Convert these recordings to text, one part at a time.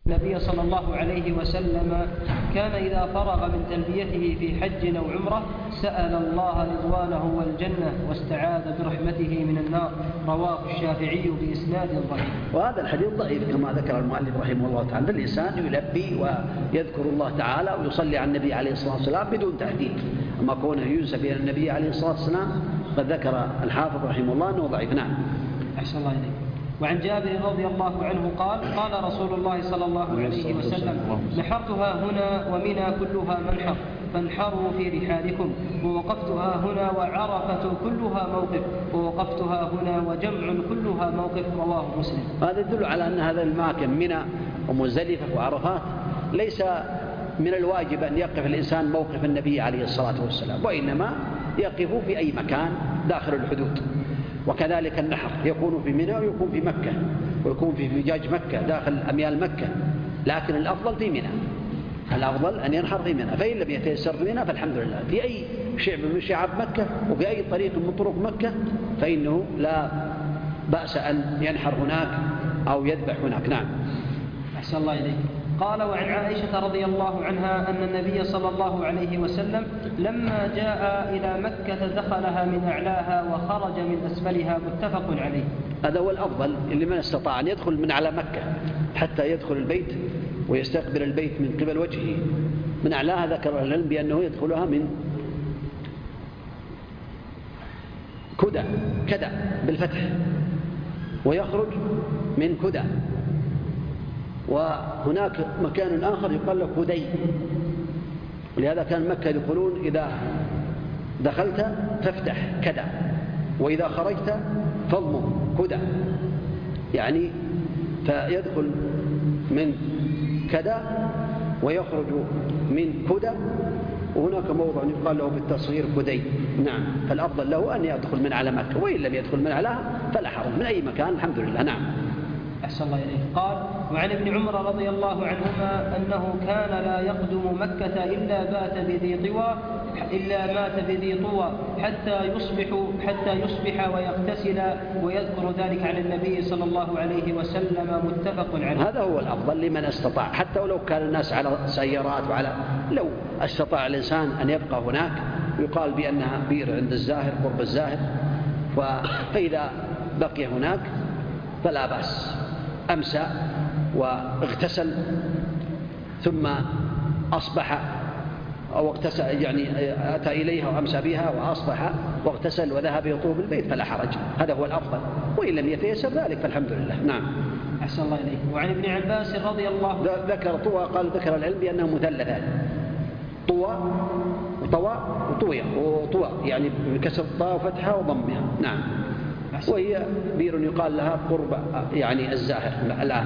النبي صلى الله عليه وسلم كان إذا فرغ من تلبيته في حج أو عمرة سأل الله رضوانه والجنة واستعاذ برحمته من النار. رواه الشافعي بإسناد ضعيف. وهذا الحديث ضعيف كما ذكر المؤلف رحمه الله تعالى. الإنسان يلبي ويذكر الله تعالى ويصلي على النبي عليه الصلاة والسلام بدون تحديد. أما كونه ينسب إلى النبي عليه الصلاة والسلام قد ذكر الحافظ رحمه الله أنه ضعيف. نعم. أحسن الله إليك. وعن جابر رضي الله عنه قال قال رسول الله صلى الله عليه وسلم نحرتها هنا ومنى كلها منحر فانحروا في رحالكم ووقفتها هنا وعرفة كلها موقف ووقفتها هنا وجمع كلها موقف. رواه مسلم. هذا يدل على أن هذا الأماكن منى ومزدلفة وعرفات ليس من الواجب أن يقف الإنسان موقف النبي عليه الصلاة والسلام، وإنما يقف في أي مكان داخل الحدود. وكذلك النحر يكون في منى ويكون في مكة ويكون في فجاج مكة داخل أميال مكة، لكن الأفضل في منى، الأفضل أن ينحر في منى. فإن لم يتيسر في منى فالحمد لله في أي شعب من شعاب مكة وفي أي طريق من طرق مكة فإنه لا بأس أن ينحر هناك أو يذبح هناك. نعم. أحسن الله إليك. قال وعن عائشة رضي الله عنها أن النبي صلى الله عليه وسلم لما جاء إلى مكة دخلها من أعلاها وخرج من أسفلها. متفق عليه. هذا هو الأفضل اللي من استطاع أن يدخل من على مكة حتى يدخل البيت ويستقبل البيت من قبل وجهه من أعلاها. ذكر العلم بأنه يدخلها من كدى بالفتح ويخرج من كدى. وهناك مكان آخر يقال له كدي، ولهذا كان مكة يقولون إذا دخلت فافتح كدى وإذا خرجت فاضمم كدى، يعني فيدخل من كدى ويخرج من كدى. وهناك موضع يقال له بالتصغير كدي. نعم. فالأفضل له أن يدخل من على مكة، وإن لم يدخل من علىها فلا حرج من أي مكان. الحمد لله. نعم. أحسن الله إليك. قال وعن ابن عمر رضي الله عنهما أنه كان لا يقدم مكة إلا مات بذي طوى حتى يصبح ويغتسل ويذكر ذلك عن النبي صلى الله عليه وسلم. متفق عليه. هذا هو الأفضل لمن استطاع، حتى ولو كان الناس على سيارات لو استطاع الإنسان أن يبقى هناك يقال بأنها بئر عند الزاهر قرب الزاهر، فإذا بقي هناك فلا بأس. أمسى واغتسل ثم أصبح أو اغتسل، يعني أتى إليها وأمسى بها وأصبح واغتسل وذهب يطوف البيت فلا حرج. هذا هو الأفضل، وإن لم يتيسر ذلك فالحمد لله. نعم. أحسن الله إليك. وعن ابن عباس رضي الله ذكر طوى، قال ذكر العلم بأنه مثلثان، طوى وطوى يعني بكسر الطاء وفتحها وضمها. نعم. وهي بئر يقال لها قرب يعني الزاهر الآن.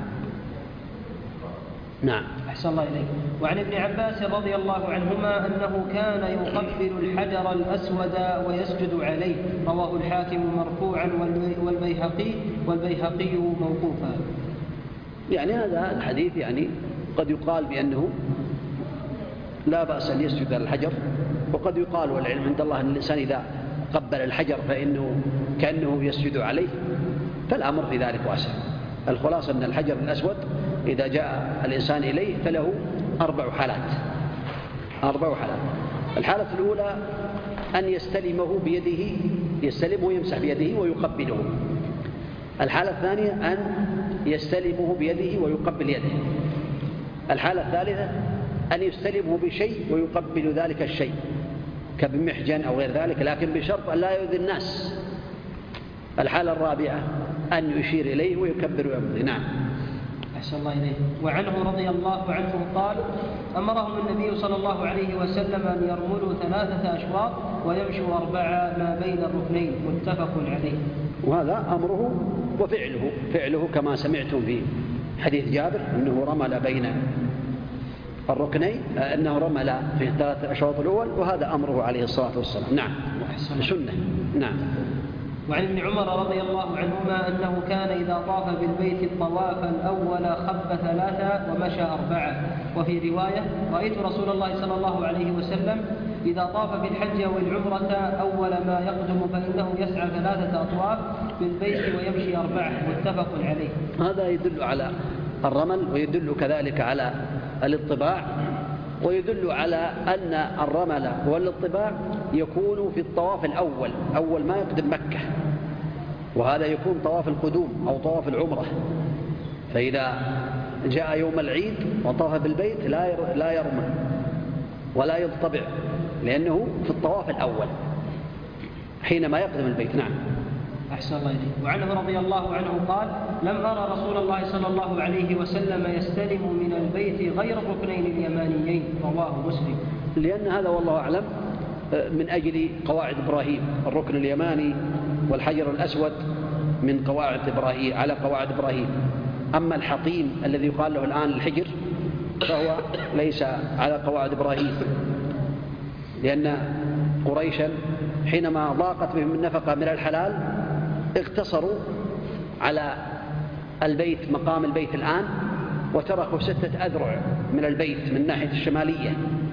نعم. أحسن الله إليك. وعن ابن عباس رضي الله عنهما أنه كان يقبل الحجر الأسود ويسجد عليه. رواه الحاكم مرفوعا والبيهقي موقوفا. يعني هذا الحديث يعني قد يقال بأنه لا بأس أن يسجد على الحجر، وقد يقال والعلم عند الله أن الإنسان إذا قبل الحجر فإنه كأنه يسجد عليه، فالأمر في ذلك واسع. الخلاصة أن الحجر الأسود إذا جاء الإنسان إليه فله 4 حالات. الحالة الأولى أن يستلمه بيده، يستلمه ويمسح بيده ويقبله. الحالة الثانية أن يستلمه بيده ويقبل يده. الحالة الثالثة أن يستلمه بشيء ويقبل ذلك الشيء كبمحجن أو غير ذلك، لكن بشرط أن لا يؤذي الناس. الحالة الرابعة أن يشير إليه ويكبر ويمضي. نعم. أحسن الله إليه. وعنه رضي الله عنه قال أمرهم النبي صلى الله عليه وسلم أن يرملوا 3 أشواط ويمشوا 4 ما بين الركنين. متفق عليه. وهذا أمره وفعله كما سمعتم في حديث جابر أنه رمل بين الركنين، أنه رمل في 3 أشواط الأول، وهذا أمره عليه الصلاة والسلام. نعم. سنة. نعم. وعن ابن عمر رضي الله عنهما أنه كان إذا طاف بالبيت الطواف الأول خب 3 ومشى 4. وفي رواية رأيت رسول الله صلى الله عليه وسلم إذا طاف بالحج أو العمرة أول ما يقدم فإنه يسعى 3 أطواف بالبيت ويمشي 4. متفق عليه. هذا يدل على الرمل، ويدل كذلك على الاطباع، ويدل على أن الرمل والاطباع يكون في الطواف الأول أول ما يقدم مكة، وهذا يكون طواف القدوم أو طواف العمرة. فإذا جاء يوم العيد وطاف بالبيت لا يرمل ولا يضطبع، لأنه في الطواف الأول حينما يقدم البيت. نعم. أحسن الله إليك. وعنه رضي الله عنه قال: لم أرى رسول الله صلى الله عليه وسلم يستلم من البيت غير الركنين اليمانيين. رواه مسلم. لأن هذا والله أعلم من أجل قواعد إبراهيم، الركن اليماني والحجر الأسود من قواعد إبراهيم، على قواعد إبراهيم. أما الحطيم الذي يقال له الآن الحجر فهو ليس على قواعد إبراهيم، لأن قريشا حينما ضاقت بهم النفقة من الحلال اقتصروا على البيت مقام البيت الآن، وتركوا 6 أذرع من البيت من الناحية الشمالية.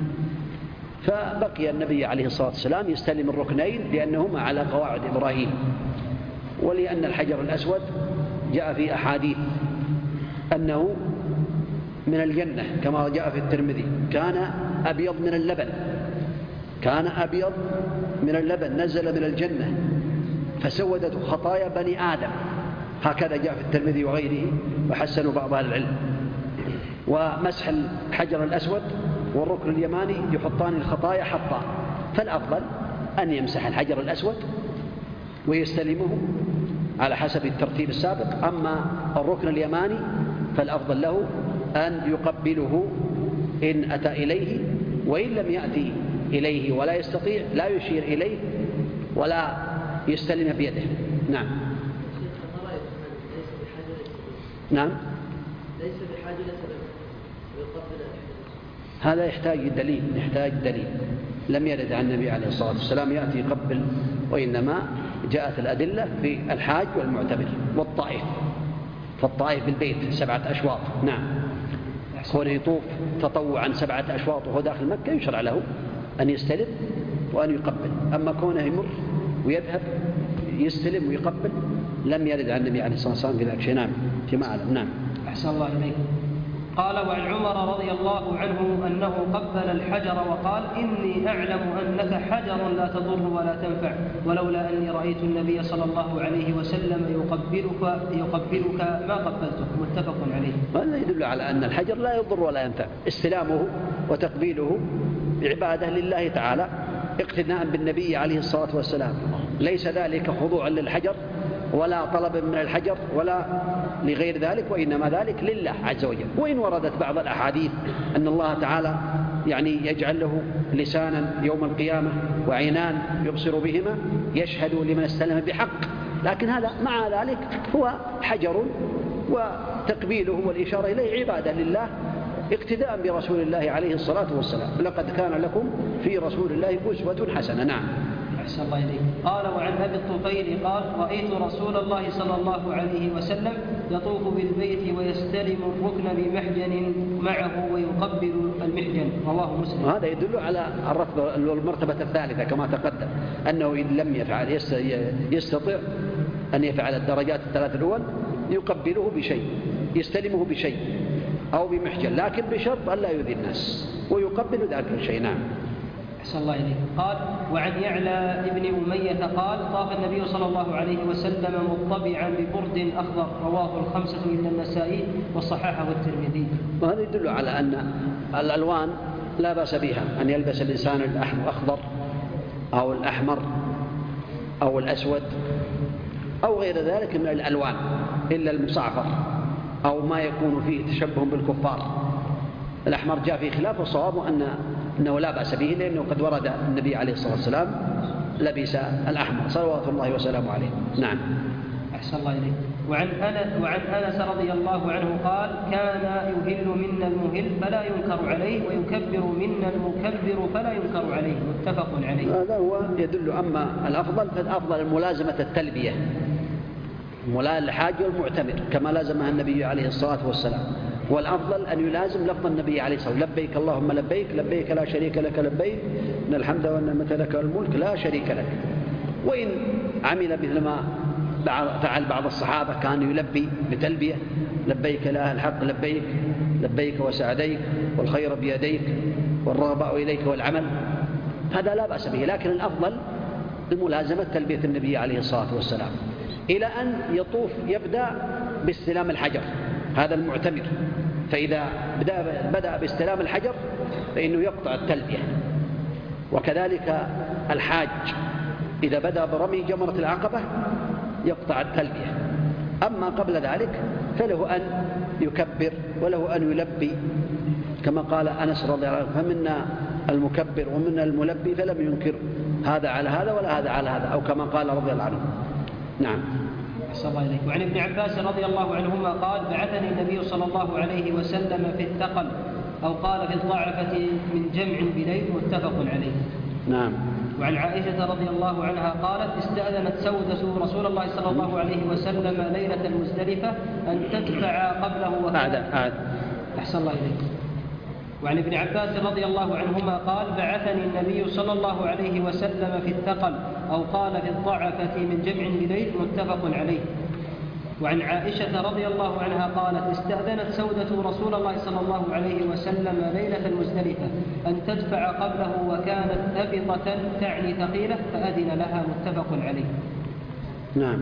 فبقي النبي عليه الصلاة والسلام يستلم الركنين لأنهما على قواعد إبراهيم، ولأن الحجر الأسود جاء في أحاديث أنه من الجنة كما جاء في الترمذي، كان أبيض من اللبن، كان أبيض من اللبن، نزل من الجنة فسودته خطايا بني آدم، هكذا جاء في الترمذي وغيره، وحسنوا بعض أهل العلم. ومسح الحجر الأسود والركن اليماني يحطان الخطايا حطا، فالأفضل أن يمسح الحجر الأسود ويستلمه على حسب الترتيب السابق. أما الركن اليماني فالأفضل له أن يقبله إن أتى إليه، وإن لم يأتي إليه ولا يستطيع لا يشير إليه ولا يستلم بيده. نعم. نعم. ليس بحاجة لسبب ويقبل. هذا يحتاج دليل، لم يرد عن النبي عليه الصلاة والسلام يأتي يقبل، وإنما جاءت الأدلة في الحاج والمعتمر والطائف، فالطائف بالبيت 7 أشواط. نعم. كونه يطوف تطوعا 7 أشواط وهو داخل مكة يشرع له أن يستلم وأن يقبل. أما كونه يمر ويذهب يستلم ويقبل لم يرد عن النبي عليه الصلاة والسلام في ذلك شيء. نعم. فيما أعلم. نعم. أحسن الله إليك. قال: وعن عمر رضي الله عنه أنه قبل الحجر وقال: إني أعلم أنك حجر لا تضر ولا تنفع، ولولا أني رأيت النبي صلى الله عليه وسلم يقبلك ما قبلتك. متفق عليه. هذا يدل على أن الحجر لا يضر ولا ينفع، استلامه وتقبيله عبادة لله تعالى اقتداء بالنبي عليه الصلاة والسلام، ليس ذلك خضوعا للحجر ولا طلب من الحجر ولا لغير ذلك، وإنما ذلك لله عز وجل. وإن وردت بعض الأحاديث أن الله تعالى يجعل له لسانا يوم القيامة وعينان يبصر بهما يشهد لمن استلم بحق، لكن هذا مع ذلك هو حجر، وتقبيله والإشارة إليه عبادة لله اقتداء برسول الله عليه الصلاة والسلام. لقد كان لكم في رسول الله أسوة حسنة. نعم. أحسن الله إليك. قال: وعن أبي الطفيل قال: رأيت رسول الله صلى الله عليه وسلم يطوف بالبيت ويستلم الركن بمحجن معه ويقبل المحجن. رواه مسلم. هذا يدل على المرتبة الثالثة كما تقدم، أنه إن لم يفعل يستطيع أن يفعل الدرجات الثلاث الأول، يقبله بشيء، يستلمه بشيء أو بمحجن، لكن بشرط أن لا يؤذي الناس، ويقبل ذلك الشيء. نعم. أحسن الله إليك. قال: وعن يعلى ابن أمية قال: طاف النبي صلى الله عليه وسلم مطبعا ببرد أخضر. رواه الخمسة إلا النسائي وصححه الترمذي. وهذا يدل على أن الألوان لا بأس بها، أن يلبس الإنسان الأخضر أو الأحمر أو الأسود أو غير ذلك من الألوان، إلا المصعفر أو ما يكون فيه تشبه بالكفار. الأحمر جاء في خلاف، الصواب أنه لا بأس به، لأنه قد ورد النبي عليه الصلاة والسلام لبس الأحمر صلوات الله وسلامه عليه. نعم. أحسن الله إليك. وعن أنس رضي الله عنه قال: كان يهل منا المهل فلا ينكر عليه، ويكبر منا المكبر فلا ينكر عليه. متفق عليه. هذا هو يدل. أما الأفضل فالأفضل ملازمة التلبية، الحاج والمعتمر كما لازمها النبي عليه الصلاة والسلام، والأفضل أن يلازم لفظ النبي عليه الصلاة والسلام: لبيك اللهم لبيك، لبيك لا شريك لك لبيك، إن الحمد والنعمة لك والملك لا شريك لك. وإن عمل مثل ما فعل بعض الصحابة كان يلبي بتلبية: لبيك لا الحق لبيك، لبيك وسعديك، والخير بيديك، والرغبة إليك والعمل. هذا لا بأس به، لكن الأفضل الملازمة تلبية النبي عليه الصلاة والسلام، إلى أن يطوف يبدأ باستلام الحجر، هذا المعتمر. فإذا بدأ باستلام الحجر فإنه يقطع التلبية. وكذلك الحاج إذا بدأ برمي جمرة العقبة يقطع التلبية. أما قبل ذلك فله أن يكبر وله أن يلبي، كما قال أنس رضي الله عنه: فمنا المكبر ومنا الملبي، فلم ينكر هذا على هذا ولا هذا على هذا، أو كما قال رضي الله عنه. نعم. أحسن الله إليك. وعن ابن عباس رضي الله عنهما قال: بعثني النبي صلى الله عليه وسلم في الثقل، أو قال في الضعفة، من جمع بليل، متفق عليه. نعم. وعن عائشة رضي الله عنها قالت: استأذنت سودة رسول الله صلى الله عليه وسلم ليلة المزدلفة أن تدفع قبله أحسن الله إليك. وعن ابن عباس رضي الله عنهما قال: بعثني النبي صلى الله عليه وسلم في الثقل، أو قال في الضعفة، من جمع بليل، متفق عليه. وعن عائشة رضي الله عنها قالت: استأذنت سودة رسول الله صلى الله عليه وسلم ليلة المزدلفة أن تدفع قبله، وكانت هبطة تعني ثقيلة، فأذن لها، متفق عليه. نعم.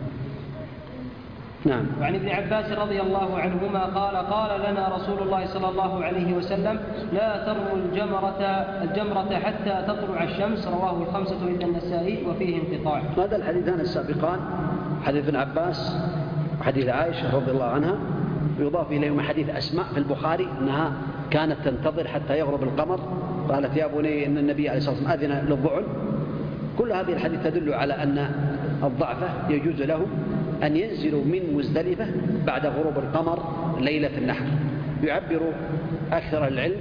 نعم. وعن ابن عباس رضي الله عنهما قال: قال لنا رسول الله صلى الله عليه وسلم: لا ترموا الجمرة حتى تطلع الشمس، رواه الخمسة إلا النسائي، وفيه انقطاع. هذا الحديثان السابقان، حديث ابن عباس وحديث عائشة رضي الله عنها، يضاف إليهما حديث أسماء في البخاري أنها كانت تنتظر حتى يغرب القمر، قالت: يا بني إن النبي عليه الصلاة والسلام أذن للضعن. كل هذه الحديث تدل على أن الضعفة يجوز لهم أن ينزلوا من مزدلفة بعد غروب القمر ليلة النحر. يعبر أكثر العلم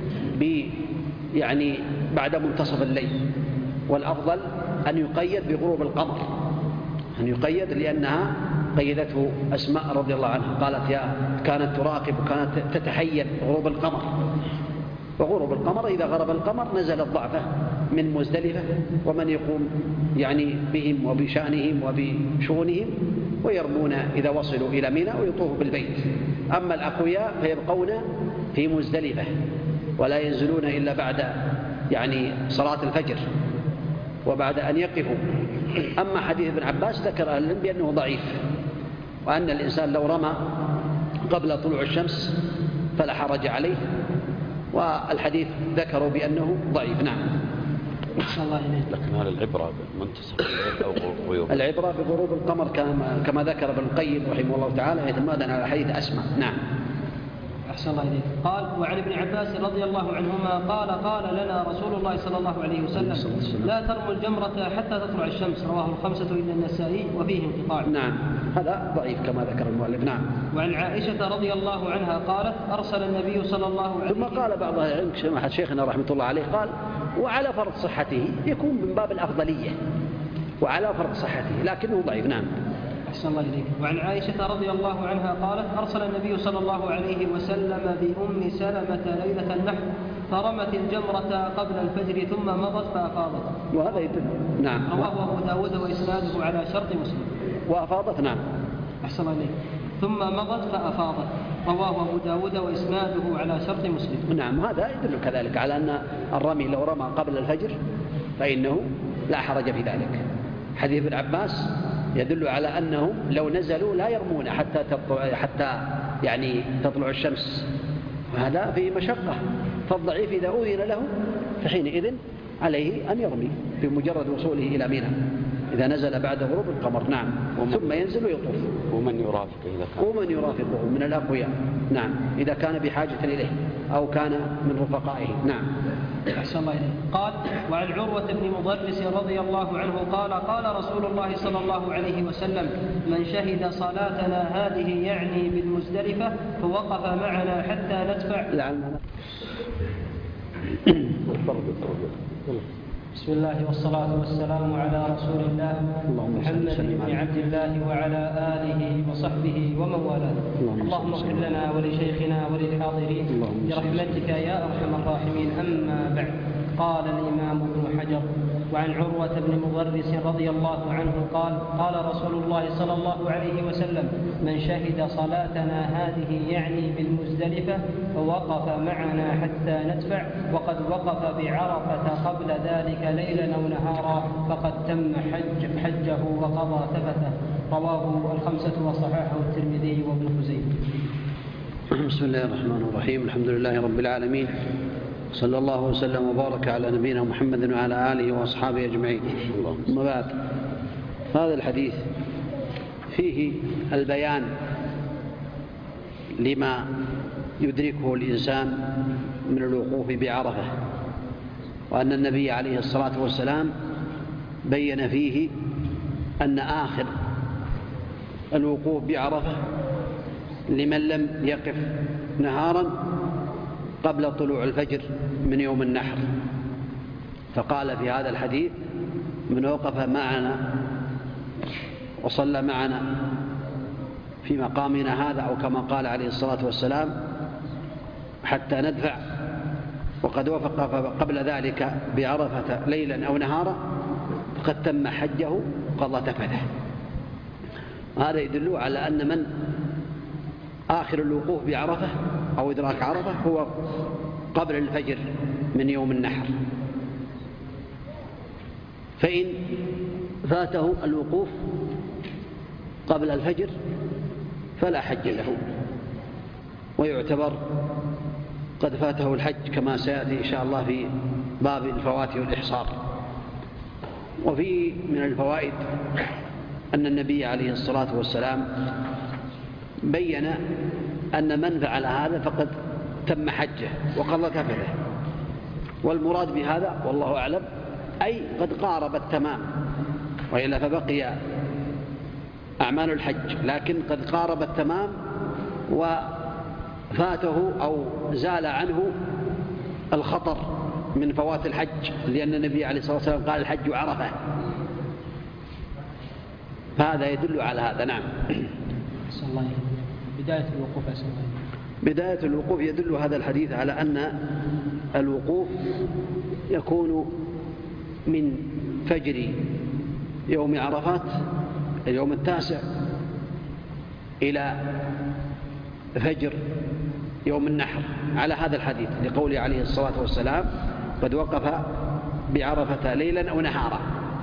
يعني بعد منتصف الليل، والأفضل أن يقيد بغروب القمر، أن يقيد، لأنها قيدته أسماء رضي الله عنها، قالت: كانت تراقب وكانت تتحين غروب القمر، وغروب القمر إذا غرب القمر نزل الضعفة من مزدلفة، ومن يقوم يعني بهم وبشأنهم وبشؤونهم، ويرمون إذا وصلوا إلى منى ويطوفوا بالبيت. أما الأقوياء فيبقون في مزدلفة ولا ينزلون إلا بعد يعني صلاة الفجر وبعد أن يقفوا. أما حديث ابن عباس ذكر أهل العلم بأنه ضعيف، وأن الإنسان لو رمى قبل طلوع الشمس فلا حرج عليه، والحديث ذكروا بأنه ضعيف. نعم. لكن هذا العبرة بمنتصف الليل أو غروب؟ العبرة بغروب القمر كما ذكر ابن القيم رحمه الله تعالى، اعتمادا على حديث أسماء. نعم. أحسن الله إليك. قال: وعن ابن عباس رضي الله عنهما قال: قال لنا رسول الله صلى الله عليه وسلم: لا ترموا الجمرة حتى تطلع الشمس، رواه الخمسة إلا النسائي، وفيه انقطاع. نعم. هذا ضعيف كما ذكر المؤلف. نعم. وعن عائشة رضي الله عنها قالت: أرسل النبي صلى الله عليه وسلم. ثم قال بعض أهل العلم كما شيخنا رحمة الله عليه قال: وعلى فرض صحته يكون من باب الأفضلية، وعلى فرض صحته، لكنه ضعيف. نعم. أحسن الله إليك. وعن عائشة رضي الله عنها قالت: أرسل النبي صلى الله عليه وسلم بأم سلمة ليلة النحر، فرمت الجمرة قبل الفجر ثم مضت فأفاضت. وهذا يدل. نعم. رواه أبو داود وإسناده على شرط مسلم. وأفاضت. نعم. أحسن الله إليك. ثم مضت فأفاضت، رواه أبو داود وإسناده على شرط مسلم. نعم. هذا يدل كذلك على أن الرمي لو رمى قبل الفجر فإنه لا حرج في ذلك. حديث ابن عباس يدل على أنهم لو نزلوا لا يرمون حتى يعني تطلع الشمس، هذا في مشقة. فالضعيف إذا أذن له فحينئذ عليه أن يرمي بمجرد وصوله إلى منى إذا نزل بعد غروب القمر. نعم. ثم ينزل ويطوف. ومن يرافقه إذا كان؟ ومن يرافقه من الأقوياء. نعم. إذا كان بحاجة إليه أو كان من رفقائه. نعم. أحسن الله إليه. قال: وعن عروة بن مضرس رضي الله عنه قال: قال رسول الله صلى الله عليه وسلم: من شهد صلاتنا هذه يعني بالمزدلفة فوقف معنا حتى ندفع. بسم الله والصلاة والسلام على رسول الله محمد بن عبد الله وعلى آله وصحبه ومن والاه. اللهم اغفر لنا ولشيخنا وللحاضرين برحمتك يا أرحم الراحمين. أما بعد، قال الإمام ابن حجر وعن عروة بن مضرس رضي الله عنه قال قال رسول الله صلى الله عليه وسلم من شهد صلاتنا هذه يعني بالمزدلفة فوقف معنا حتى ندفع وقد وقف بعرفة قبل ذلك ليلا أو نهارا فقد تم حجه وقضى تفثه. رواه الخمسة وصححه الترمذي وابن خزيمة. بسم الله الرحمن الرحيم. الحمد لله رب العالمين، صلى الله وسلم وبارك على نبينا محمد وعلى آله وأصحابه أجمعين. أما بعد، هذا الحديث فيه البيان لما يدركه الإنسان من الوقوف بعرفة، وأن النبي عليه الصلاة والسلام بين فيه أن آخر الوقوف بعرفة لمن لم يقف نهارا قبل طلوع الفجر من يوم النحر، فقال في هذا الحديث من وقف معنا وصلى معنا في مقامنا هذا، أو كما قال عليه الصلاة والسلام حتى ندفع، وقد وقف قبل ذلك بعرفة ليلا أو نهارا فقد تم حجه وقضى تفثه. هذا يدل على أن من آخر الوقوف بعرفة أو إدراك عرفة هو قبل الفجر من يوم النحر، فإن فاته الوقوف قبل الفجر فلا حج له، ويعتبر قد فاته الحج كما سيأتي إن شاء الله في باب الفوات والإحصار. وفي من الفوائد أن النبي عليه الصلاة والسلام بين أن من فعل هذا فقد تم حجه وقضى تفثه، والمراد بهذا والله أعلم أي قد قارب التمام، وإلا فبقي أعمال الحج لكن قد قارب التمام وفاته أو زال عنه الخطر من فوات الحج، لأن النبي عليه الصلاة والسلام قال الحج عرفة، فهذا يدل على هذا. نعم. بداية الوقوف يدل هذا الحديث على أن الوقوف يكون من فجر يوم عرفات اليوم التاسع إلى فجر يوم النحر على هذا الحديث، لقوله عليه الصلاة والسلام قد وقف بعرفة ليلا أو نهارا.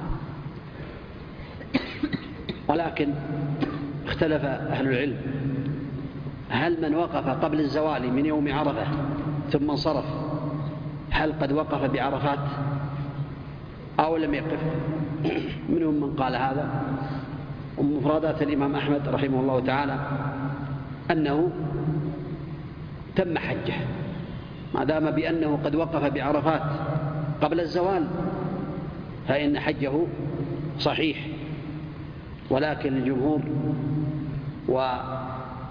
ولكن اختلف أهل العلم هل من وقف قبل الزوال من يوم عرفة ثم انصرف هل قد وقف بعرفات أو لم يقف؟ منهم من قال هذا، ومفردات الإمام أحمد رحمه الله تعالى أنه تم حجه ما دام بأنه قد وقف بعرفات قبل الزوال فإن حجه صحيح. ولكن الجمهور وبقية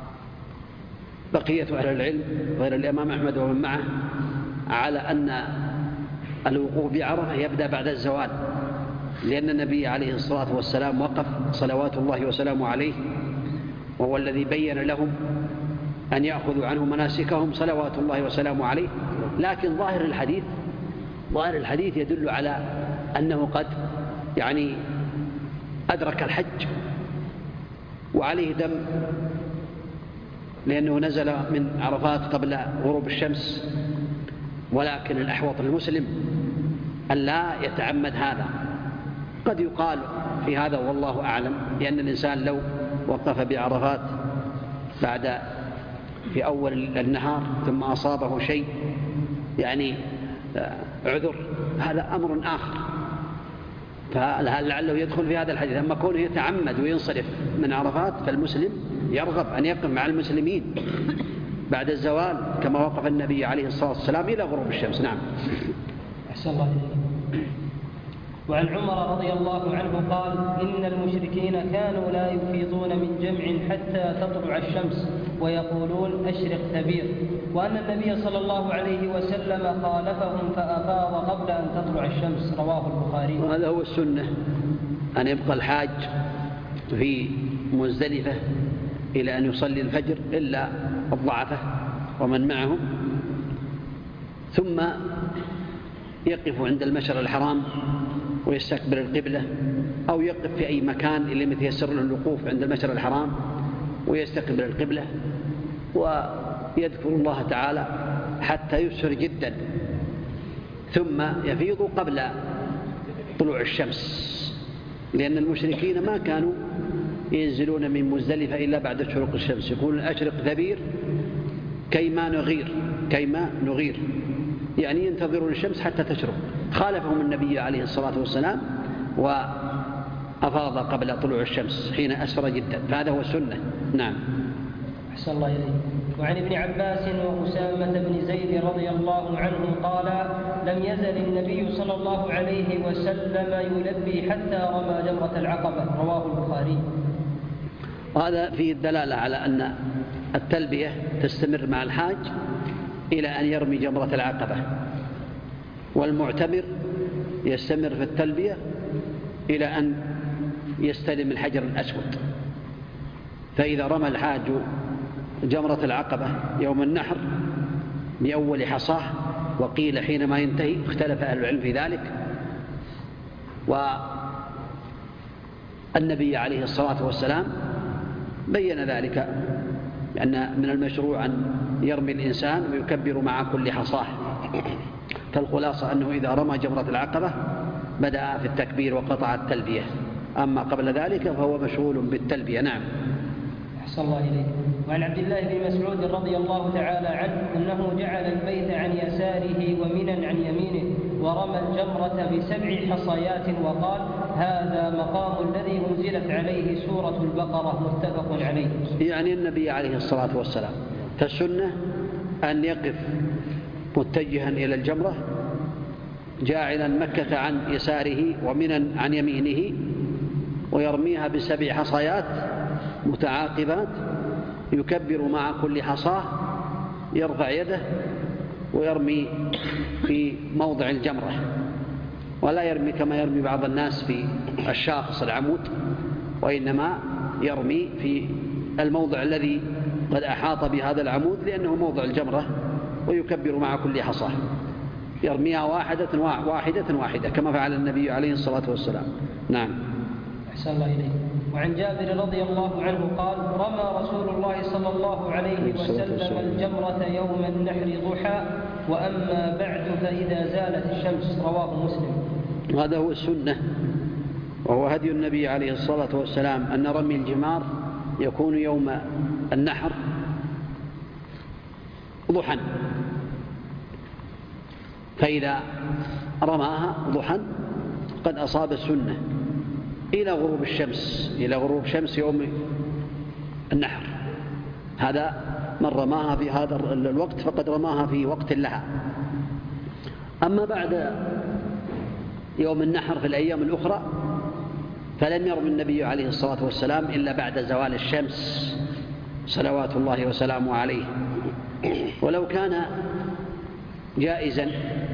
أهل العلم غير الإمام أحمد ومن معه على أن الوقوف بعرفة يبدأ بعد الزوال، لأن النبي عليه الصلاة والسلام وقف صلوات الله وسلامه عليه، وهو الذي بين لهم أن يأخذوا عنه مناسكهم صلوات الله وسلامه عليه. لكن ظاهر الحديث يدل على أنه قد أدرك الحج وعليه دم، لأنه نزل من عرفات قبل غروب الشمس. ولكن الأحوط للمسلم أن لا يتعمد هذا. قد يقال في هذا والله أعلم، لأن الإنسان لو وقف بعرفات في أول النهار ثم أصابه شيء عذر، هذا أمر آخر، فلعله يدخل في هذا الحديث. أما كونه يتعمد وينصرف من عرفات فالمسلم يرغب أن يقف مع المسلمين بعد الزوال كما وقف النبي عليه الصلاة والسلام إلى غروب الشمس. نعم. أحسن الله إليك. وعن عمر رضي الله عنه قال إن المشركين كانوا لا يفيضون من جمع حتى تطلع الشمس ويقولون أشرق تبير، وأن النبي صلى الله عليه وسلم خالفهم فأفاض قبل أن تطلع الشمس. رواه البخاري. وهذا هو السنة، أن يبقى الحاج في مزدلفة إلى أن يصلي الفجر إلا الضعفة ومن معهم، ثم يقف عند المشعر الحرام ويستقبل القبلة، أو يقف في أي مكان اللي متيسر له الوقوف عند المشعر الحرام ويستقبل القبلة ويذكر الله تعالى حتى يسر جدا، ثم يفيض قبل طلوع الشمس، لأن المشركين ما كانوا ينزلون من مزدلفة إلا بعد شروق الشمس، يقول أشرق ثبير كيما نغير، يعني ينتظرون الشمس حتى تشرق. خالفهم النبي عليه الصلاة والسلام وأفاض قبل طلوع الشمس حين أسفر جدا، فهذا هو السنة. نعم. أحسن الله إليك. وعن ابن عباس وأسامة بن زيد رضي الله عنهم قال: لم يزل النبي صلى الله عليه وسلم يلبي حتى رمى جمرة العقبة، رواه البخاري. هذا فيه الدلالة على أن التلبية تستمر مع الحاج إلى أن يرمي جمرة العقبة، والمعتمر يستمر في التلبية إلى أن يستلم الحجر الأسود. فإذا رمى الحاج جمرة العقبة يوم النحر بأول حصاه، وقيل حينما ينتهي، اختلف أهل العلم في ذلك، والنبي عليه الصلاة والسلام بين ذلك لأن من المشروع أن يرمي الإنسان ويكبر مع كل حصاه. فالخلاصة أنه إذا رمى جمرة العقبة بدأ في التكبير وقطع التلبية، أما قبل ذلك فهو مشغول بالتلبية. نعم. أحسن الله إليك. وعن عبد الله بن مسعود رضي الله تعالى عنه أنه جعل البيت عن يساره ومنى عن يمينه، ورمى الجمرة ب7 حصيات، وقال: هذا مقام الذي أنزلت عليه سورة البقرة، متفق عليه. يعني النبي عليه الصلاة والسلام فالسنة أن يقف متجها إلى الجمرة، جاعلا مكة عن يساره ومنى عن يمينه، ويرميها ب7 حصيات متعاقبات، يكبر مع كل حصاه، يرفع يده ويرمي في موضع الجمرة، ولا يرمي كما يرمي بعض الناس في الشاخص العمود، وإنما يرمي في الموضع الذي قد أحاط بهذا العمود لأنه موضع الجمرة، ويكبر مع كل حصاه، يرميها واحدة كما فعل النبي عليه الصلاة والسلام. نعم. أحسن الله إليك. وعن جابر رضي الله عنه قال: رمى رسول الله صلى الله عليه وسلم الجمرة يوم النحر ضحى، وأما بعد فإذا زالت الشمس، رواه مسلم. هذا هو السنة، وهو هدي النبي عليه الصلاة والسلام أن رمي الجمار يكون يوم النحر ضحى، فإذا رماها ضحى قد أصاب السنة إلى غروب شمس يوم النحر. هذا من رماها في هذا الوقت فقد رماها في وقت لها. أما بعد يوم النحر في الأيام الأخرى فلم يرمي النبي عليه الصلاة والسلام إلا بعد زوال الشمس صلوات الله وسلامه عليه. ولو كان جائزا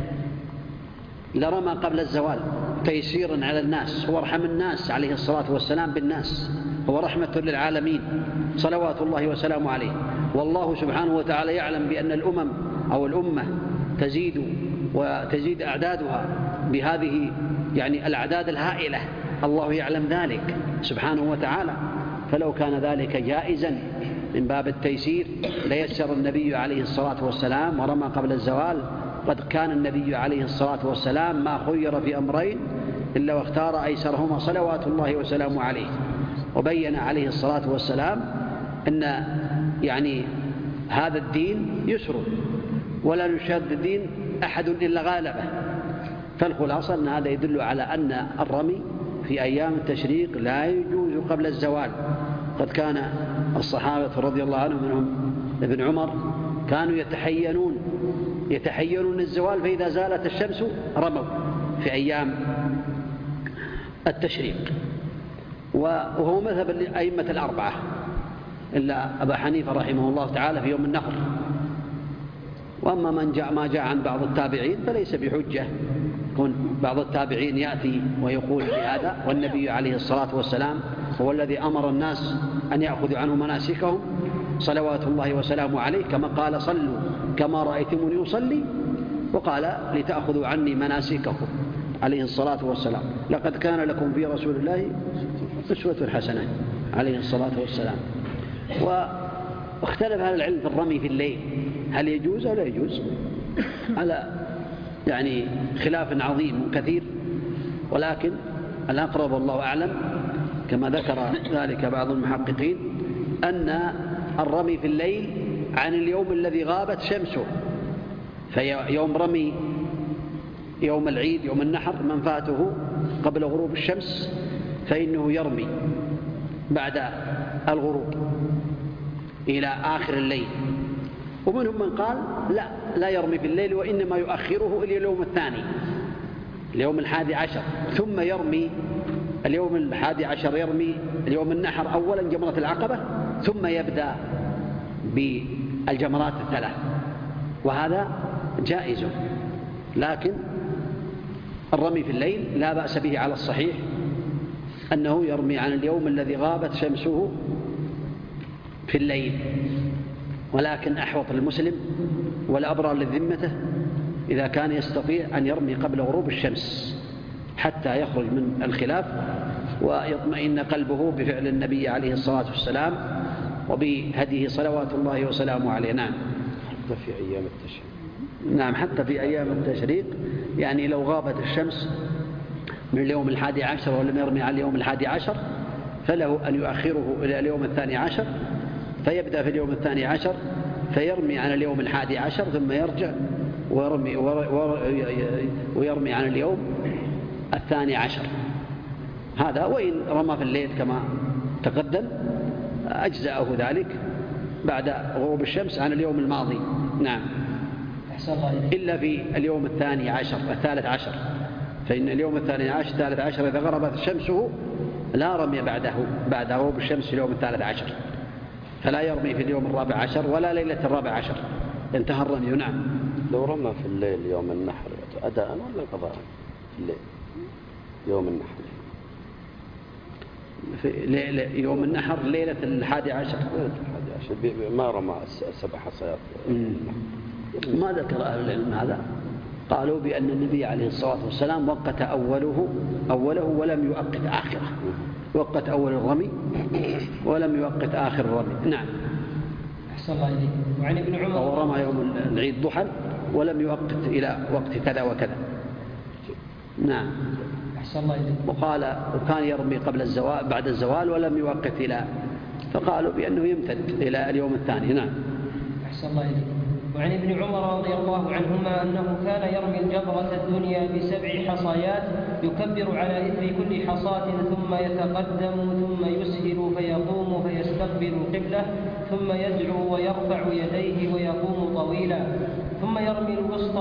لرمى قبل الزوال تيسيرا على الناس، هو أرحم الناس عليه الصلاة والسلام بالناس، هو رحمة للعالمين صلوات الله وسلامه عليه. والله سبحانه وتعالى يعلم بأن الأمة تزيد أعدادها بهذه يعني الأعداد الهائلة، الله يعلم ذلك سبحانه وتعالى. فلو كان ذلك جائزا من باب التيسير ليسر النبي عليه الصلاة والسلام ورمى قبل الزوال. قد كان النبي عليه الصلاة والسلام ما خير في أمرين إلا واختار أيسرهما صلوات الله وسلامه عليه، وبين عليه الصلاة والسلام أن يعني هذا الدين يسر ولا يشاد الدين أحد إلا غالبه. فالخلاصة أن هذا يدل على أن الرمي في أيام التشريق لا يجوز قبل الزوال. قد كان الصحابة رضي الله عنهم منهم ابن عمر كانوا يتحينون الزوال، فإذا زالت الشمس رموا في أيام التشريق. وهو مذهب الأئمة الأربعة إلا أبا حنيفة رحمه الله تعالى في يوم النحر. وأما ما جاء عن بعض التابعين فليس بحجة، يكون بعض التابعين يأتي ويقول بهذا، والنبي عليه الصلاة والسلام هو الذي أمر الناس أن يأخذوا عنه مناسكهم صلوات الله وسلامه عليه، كما قال: صلوا كما رأيتموني أصلي، وقال: لتأخذوا عني مناسككم. عليه الصلاة والسلام. لقد كان لكم في رسول الله أسوة حسنة عليه الصلاة والسلام. واختلف أهل العلم في الرمي في الليل، هل يجوز أو لا يجوز، على يعني خلاف عظيم كثير، ولكن الأقرب والله أعلم كما ذكر ذلك بعض المحققين أن الرمي في الليل عن اليوم الذي غابت شمسه، فيوم رمي يوم العيد يوم النحر من فاته قبل غروب الشمس فإنه يرمي بعد الغروب إلى آخر الليل. ومنهم من قال لا يرمي في الليل، وإنما يؤخره إلى اليوم الثاني، اليوم 11، ثم يرمي اليوم 11 يرمي اليوم النحر أولا جمرة العقبة، ثم يبدأ بالجمرات الثلاث، وهذا جائز. لكن الرمي في الليل لا بأس به على الصحيح، أنه يرمي عن اليوم الذي غابت شمسه في الليل. ولكن أحوط للمسلم والأبرار لذمته إذا كان يستطيع أن يرمي قبل غروب الشمس حتى يخرج من الخلاف ويطمئن قلبه بفعل النبي عليه الصلاة والسلام وبهديه صلوات الله وسلامه عليه. نعم، حتى في أيام التشريق. نعم، حتى في أيام التشريق، يعني لو غابت الشمس من اليوم 11 ولم يرمي على اليوم 11 فله أن يؤخره إلى اليوم 12، فيبدأ في اليوم 12 فيرمي عن اليوم 11 ثم يرجع ويرمي عن اليوم 12. هذا وإن رمى في الليل كما تقدم أجزأه ذلك بعد غروب الشمس عن اليوم الماضي. نعم، إلا في اليوم 13 فإن اليوم 13 إذا غربت شمسه لا رمي بعد غروب الشمس في اليوم 13، فلا يرمي في اليوم 14 ولا ليلة 14، انتهى الرمي. نعم. لو رمى في الليل يوم النحر أداء ولا قضاء؟ في الليل يوم النحر، في يوم النحر ليلة 11 ما رمى 7 حصيات. ما ذكر أهل العلم هذا، قالوا بأن النبي عليه الصلاة والسلام وقت أوله ولم يؤقت آخره، وقت أول الرمي ولم يؤقت آخر الرمي. نعم. أحسن الله إليك. وعن ابن عمر ورمى يوم العيد ضحى ولم يؤقت إلى وقت كذا وكذا. نعم. أحسن الله إليك. وقال وكان يرمي قبل الزوال بعد الزوال ولم يؤقت إلى، فقالوا بأنه يمتد إلى اليوم الثاني. نعم. أحسن الله إليك. وعن ابن عمر رضي الله عنهما أنه كان يرمي الجبرة الدنيا ب7 حصيات يكبر على إثر كل حصاة، ثم يتقدم ثم يسهل فيقوم فيستقبل القبلة، ثم يدعو ويرفع يديه ويقوم طويلا، ثم يرمي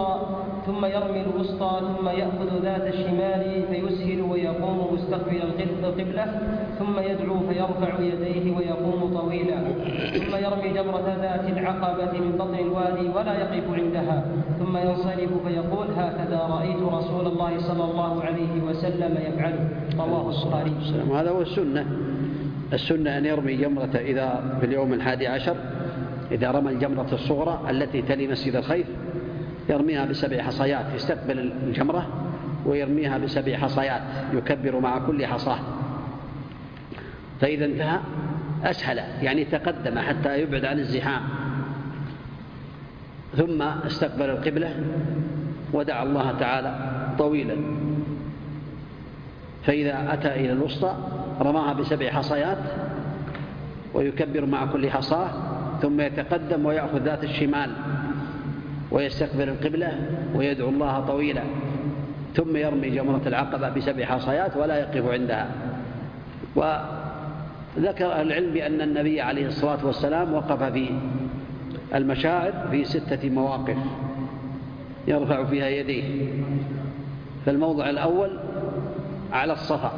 الوسطى ثم يأخذ ذات الشمال فيسهل ويقوم مستقبل القبلة، ثم يدعو فيرفع يديه ويقوم طويلا، ثم يرمي جمرة ذات العقبة من بطن الوادي ولا يقف عندها، ثم ينصرف فيقول هكذا رأيت رسول الله صلى الله عليه وسلم يفعله. رواه البخاري. هذا هو السنة أن يرمي جمرة إذا في اليوم 11 إذا رمى الجمرة الصغرى التي تلي مسجد الخيف يرميها ب7 حصيات، يستقبل الجمرة ويرميها ب7 حصيات يكبر مع كل حصاة، فإذا انتهى أسهل يعني تقدم حتى يبعد عن الزحام، ثم استقبل القبلة ودعا الله تعالى طويلا، فإذا أتى إلى الوسطى رماها ب7 حصيات ويكبر مع كل حصاة، ثم يتقدم ويأخذ ذات الشمال ويستقبل القبلة ويدعو الله طويلا، ثم يرمي جمرة العقبة ب7 حصيات ولا يقف عندها. وذكر أهل العلم بأن النبي عليه الصلاة والسلام وقف في المشاعر في 6 مواقف يرفع فيها يديه، فالموضع الأول على الصفا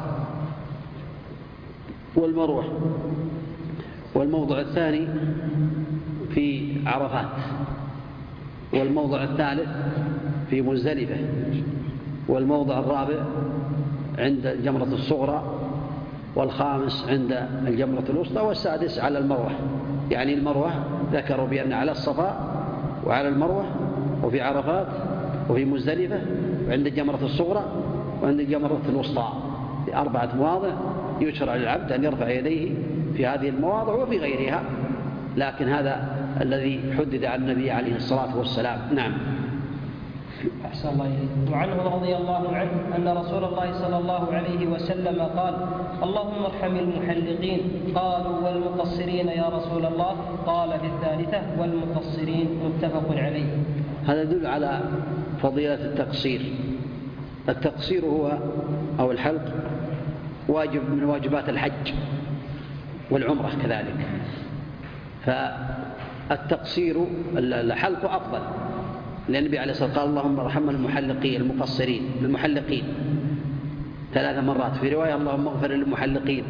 والمروة، والموضع الثاني في عرفات، والموضع الثالث في مزدلفة، والموضع الرابع عند الجمرة الصغرى، والخامس عند الجمرة الوسطى، والسادس على المروة. يعني المروة ذكروا بأن على الصفا وعلى المروة وفي عرفات وفي مزدلفة وعند الجمرة الصغرى وعند الجمرة الوسطى في 4 مواضع يشرع للعبد أن يرفع يديه في هذه المواضع وفي غيرها، لكن هذا الذي حدد عن النبي عليه الصلاة والسلام. نعم. أحسن الله إليك. وعنه رضي الله عنه أن رسول الله صلى الله عليه وسلم قال: اللهم ارحم المحلقين. قالوا: والمقصرين يا رسول الله؟ قال في الثالثة: والمقصرين. متفق عليه. هذا يدل على فضيلة التقصير. التقصير هو أو الحلق واجب من واجبات الحج والعمرة كذلك، فالتقصير الحلق أفضل، لأن النبي عليه الصلاة والسلام قال: اللهم ارحم المحلقين المحلقين 3 مرات، في رواية: اللهم اغفر للمحلقين.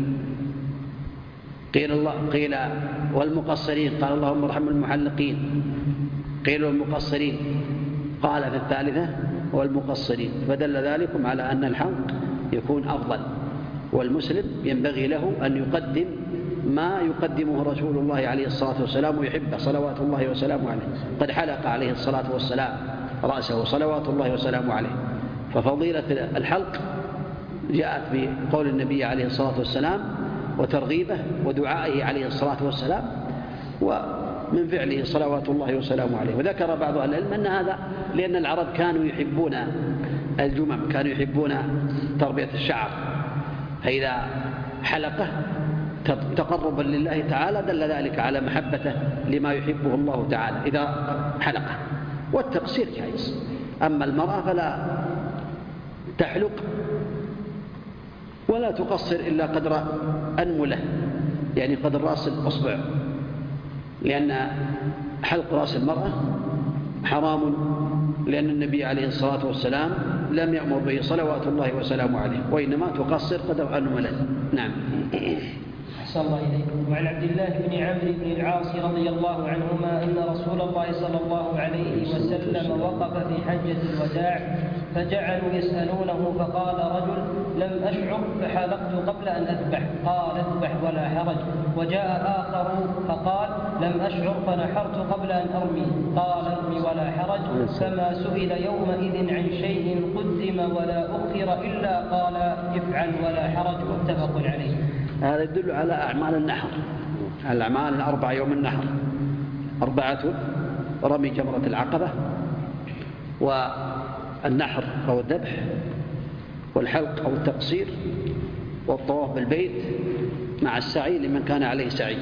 قيل والمقصرين، قال: اللهم ارحم المحلقين. قيل والمقصرين، قال في الثالثة: والمقصرين. فدل ذلكم على أن الحلق يكون أفضل، والمسلم ينبغي له أن يقدم ما يقدمه رسول الله عليه الصلاة والسلام ويحبه صلوات الله وسلامه عليه. قد حلق عليه الصلاة والسلام رأسه صلوات الله وسلامه عليه. ففضيلة الحلق جاءت بقول النبي عليه الصلاة والسلام وترغيبه ودعائه عليه الصلاة والسلام ومن فعله صلوات الله وسلامه عليه. وذكر بعض أهل العلم أن هذا لأن العرب كانوا يحبون الجمم، كانوا يحبون تربية الشعر، فإذا حلقه تقربا لله تعالى دل ذلك على محبته لما يحبه الله تعالى إذا حلقه. والتقصير جائز. أما المرأة فلا تحلق ولا تقصر إلا قدر أنملة، يعني قدر رأس الأصبع، لأن حلق رأس المرأة حرام، لأن النبي عليه الصلاة والسلام لم يأمر به صلوات الله وسلامه عليه، وإنما تقصر قدر أنملة. نعم. أحسن الله إليكم. وعن عبد الله بن عمرو بن العاص رضي الله عنهما أن رسول الله صلى الله عليه وسلم وقف في حجة الوداع فجعلوا يسألونه، فقال رجل: لم أشعر فحلقت قبل أن أذبح. قال: اذبح ولا حرج. وجاء آخر فقال: لم أشعر فنحرت قبل أن أرمي. قال: ارمي ولا حرج. فما سئل يومئذ عن شيء قدم ولا أخر إلا قال: افعل ولا حرج. متفق عليه. هذا يدل على أعمال النحر، الأعمال الأربع يوم النحر: 4 رمي جمرة العقبة، والنحر أو الذبح، والحلق أو التقصير، والطواف بالبيت مع السعي لمن كان عليه سعي،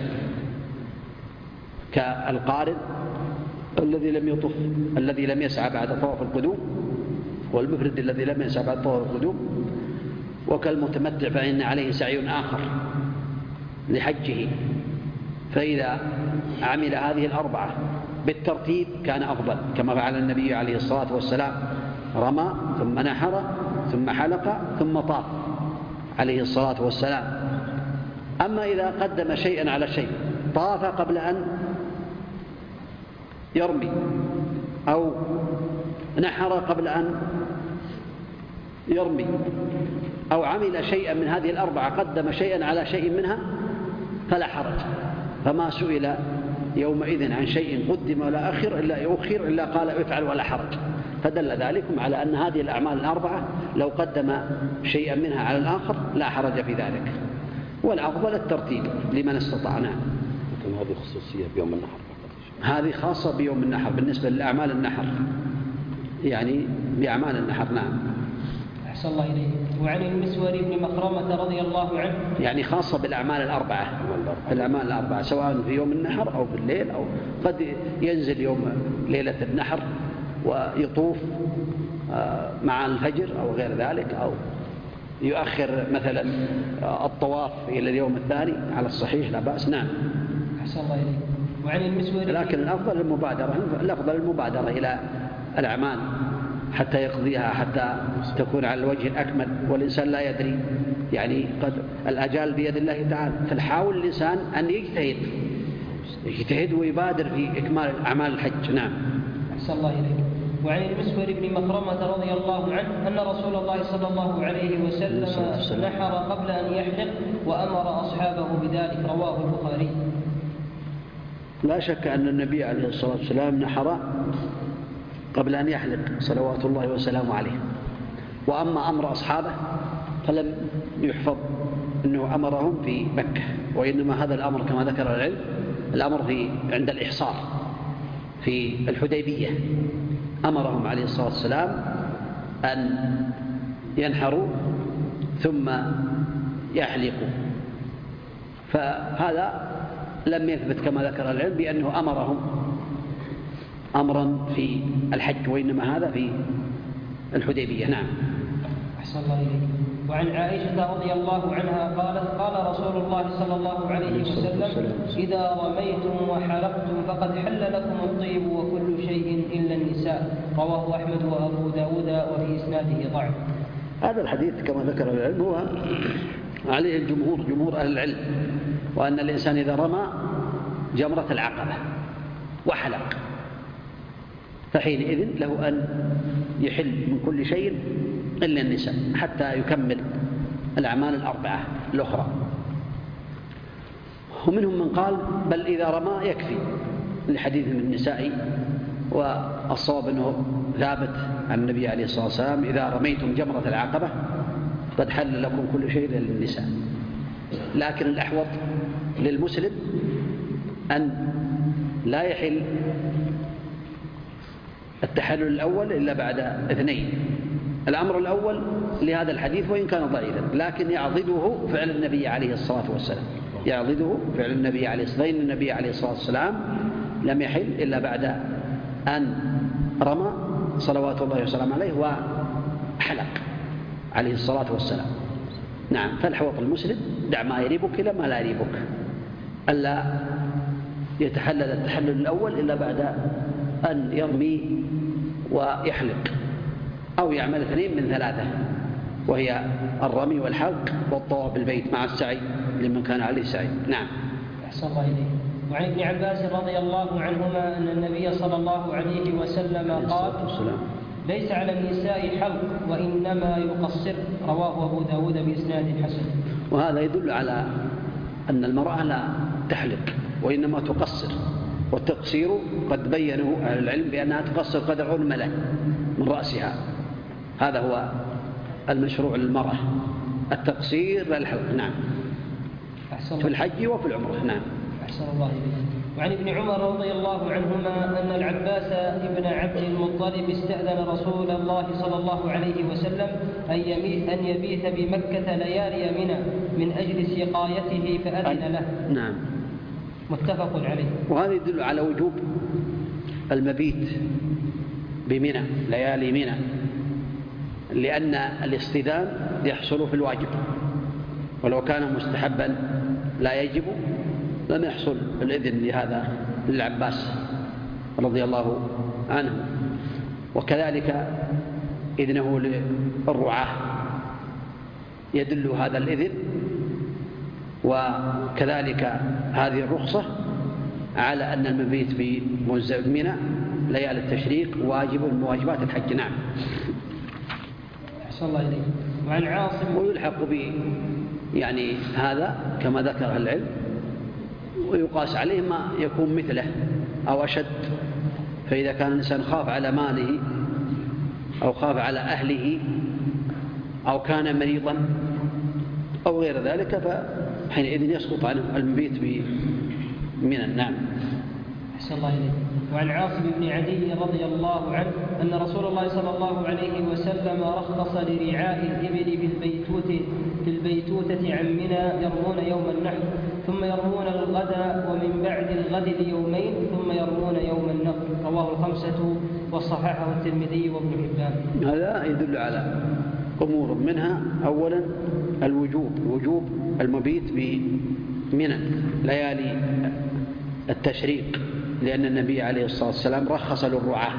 كالقارن الذي لم يطف الذي لم يسعى بعد طواف القدوم، والمفرد الذي لم يسعى بعد طواف القدوم، وكالمتمتع فإن عليه سعي آخر لحجه. فإذا عمل هذه 4 بالترتيب كان أفضل، كما فعل النبي عليه الصلاة والسلام: رمى ثم نحر ثم حلق ثم طاف عليه الصلاة والسلام. أما إذا قدم شيئا على شيء، طاف قبل أن يرمي، أو نحر قبل أن يرمي، أو عمل شيئا من هذه 4 قدم شيئا على شيء منها، فلا حرج. فما سئل يومئذ عن شيء قدم ولا أخر إلا قال: افعل ولا حرج. فدل ذلكم على أن هذه الأعمال 4 لو قدم شيئا منها على الآخر لا حرج في ذلك، والأفضل الترتيب لمن استطاع. نعم. هذه خصوصية بيوم النحر، هذه خاصة بيوم النحر بالنسبة لأعمال النحر، يعني بأعمال النحر. نعم. أحسن الله إليه. وعن المسور بن مخرمة رضي الله عنه، يعني خاصة بالأعمال 4، الأعمال 4 سواء في يوم النحر أو بالليل، أو قد ينزل يوم ليلة النحر ويطوف مع الفجر أو غير ذلك، أو يؤخر مثلا الطواف إلى اليوم الثاني على الصحيح، لا بأس. نعم. أحسن الله إليه. وعن المسور، لكن الأفضل المبادرة إلى الأعمال حتى يقضيها، حتى تكون على الوجه الأكمل، والإنسان لا يدري، يعني قد الأجال بيد الله تعالى، فالحاول الإنسان أن يجتهد ويبادر في إكمال أعمال الحج. نعم. أحسن الله إليك. وعن المسور بن مخرمة رضي الله عنه أن رسول الله صلى الله عليه وسلم نحر قبل أن يحلق وأمر أصحابه بذلك. رواه البخاري. لا شك أن النبي عليه الصلاة والسلام نحر قبل أن يحلق صلوات الله وسلامه عليه، وأما أمر أصحابه فلم يحفظ أنه أمرهم في مكة، وإنما هذا الأمر كما ذكر العلم الأمر عند الإحصار في الحديبية، أمرهم عليه الصلاة والسلام أن ينحروا ثم يحلقوا، فهذا لم يثبت كما ذكر العلم بأنه أمرهم أمرا في الحج، وإنما هذا في الحديبية. نعم. أحسن الله إليك. وعن عائشة رضي الله عنها قالت قال رسول الله صلى الله عليه وسلم إذا رميتم وحلقتم فقد حل لكم الطيب وكل شيء إلا النساء. رواه أحمد وأبو داود وفي إسناده ضعف. هذا الحديث كما ذكر العلم هو عليه الجمهور، جمهور أهل العلم، وأن الإنسان إذا رمى جمرة العقبة وحلق فحينئذ له أن يحل من كل شيء إلا النساء حتى يكمل الأعمال الأربعة الأخرى. ومنهم من قال بل إذا رمى يكفي لحديث من النساء، والصواب أنه ثابت عن النبي عليه الصلاة والسلام إذا رميتم جمرة العقبة قد حل لكم كل شيء إلا النساء. لكن الأحوط للمسلم أن لا يحل التحلل الأول إلا بعد 2. الأمر الأول لهذا الحديث وإن كان ضعيفا لكن يعضده فعل النبي عليه الصلاة والسلام، يعضده فعل النبي عليه الصلاة والسلام، فإن النبي عليه الصلاة والسلام لم يحل إلا بعد أن رمى صلوات الله وسلامه عليه وحلق عليه الصلاة والسلام. نعم. فالحوط المسلم دع ما يريبك إلى ما لا يريبك، ألا يتحلل التحلل الأول إلا بعد أن يرمي ويحلق، أو يعمل 2 من 3 وهي الرمي والحلق والطواف بالبيت مع السعي لمن كان عليه سعي. نعم. أحسن الله إليك. وعن ابن عباس رضي الله عنهما أن النبي صلى الله عليه وسلم قال ليس على النساء حلق وإنما يقصر. رواه أبو داود بإسناد حسن. وهذا يدل على أن المرأة لا تحلق وإنما تقصر، والتقصير قد بينه أهل العلم بأنها تقصر قدر عنملة من رأسها، هذا هو المشروع للمرأة، التقصير للحلق. نعم. في الحج وفي العمرة. نعم. أحسن الله إليك. وعن ابن عمر رضي الله عنهما أن العباس ابن عبد المطلب استأذن رسول الله صلى الله عليه وسلم أن يبيت بمكة ليالي منى من أجل سقايته فأذن له. نعم. متفق عليه. وهذا يدل على وجوب المبيت بمنى ليالي منى، لأن الاستئذان يحصل في الواجب، ولو كان مستحبا لا يجب لم يحصل الإذن لهذا للعباس رضي الله عنه. وكذلك إذنه للرعاة يدل هذا الإذن، وكذلك هذه الرخصة على أن المبيت بمنى ليالي التشريق واجب من واجبات الحج. نعم. أحسن الله إليك. وعن عاصم. ويلحق يعني هذا كما ذكر العلم، ويقاس عليه ما يكون مثله أو أشد، فإذا كان الإنسان خاف على ماله أو خاف على أهله أو كان مريضا أو غير ذلك فحينئذ يسقط عنه المبيت بمنى. نعم. أحسن الله إليك. وعن عاصم بن عدي رضي الله عنه أن رسول الله صلى الله عليه وسلم رخص لرعاء الإبل في البيتوتة عن منى يرمون يوم النحر ثم يرمون الغد ومن بعد الغد بيومين ثم يرمون يوم النحر. رواه 5 وصححه الترمذي وابن حبان. هذا يدل على أمور منها أولا وجوب المبيت بمنى ليالي التشريق، لأن النبي عليه الصلاة والسلام رخص للرعاة.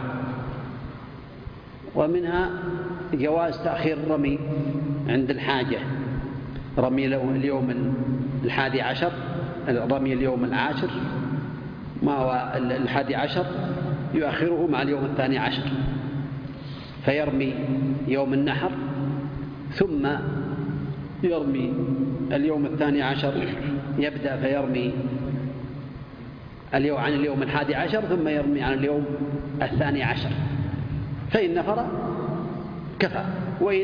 ومنها جواز تأخير الرمي عند الحاجة، رمي اليوم 11، رمي اليوم 10 ما هو 11 يؤخره مع اليوم 12، فيرمي يوم النحر ثم يرمي اليوم 12، يبدأ فيرمي عن اليوم 11 ثم يرمي عن اليوم 12، فإن نفر كفى وإن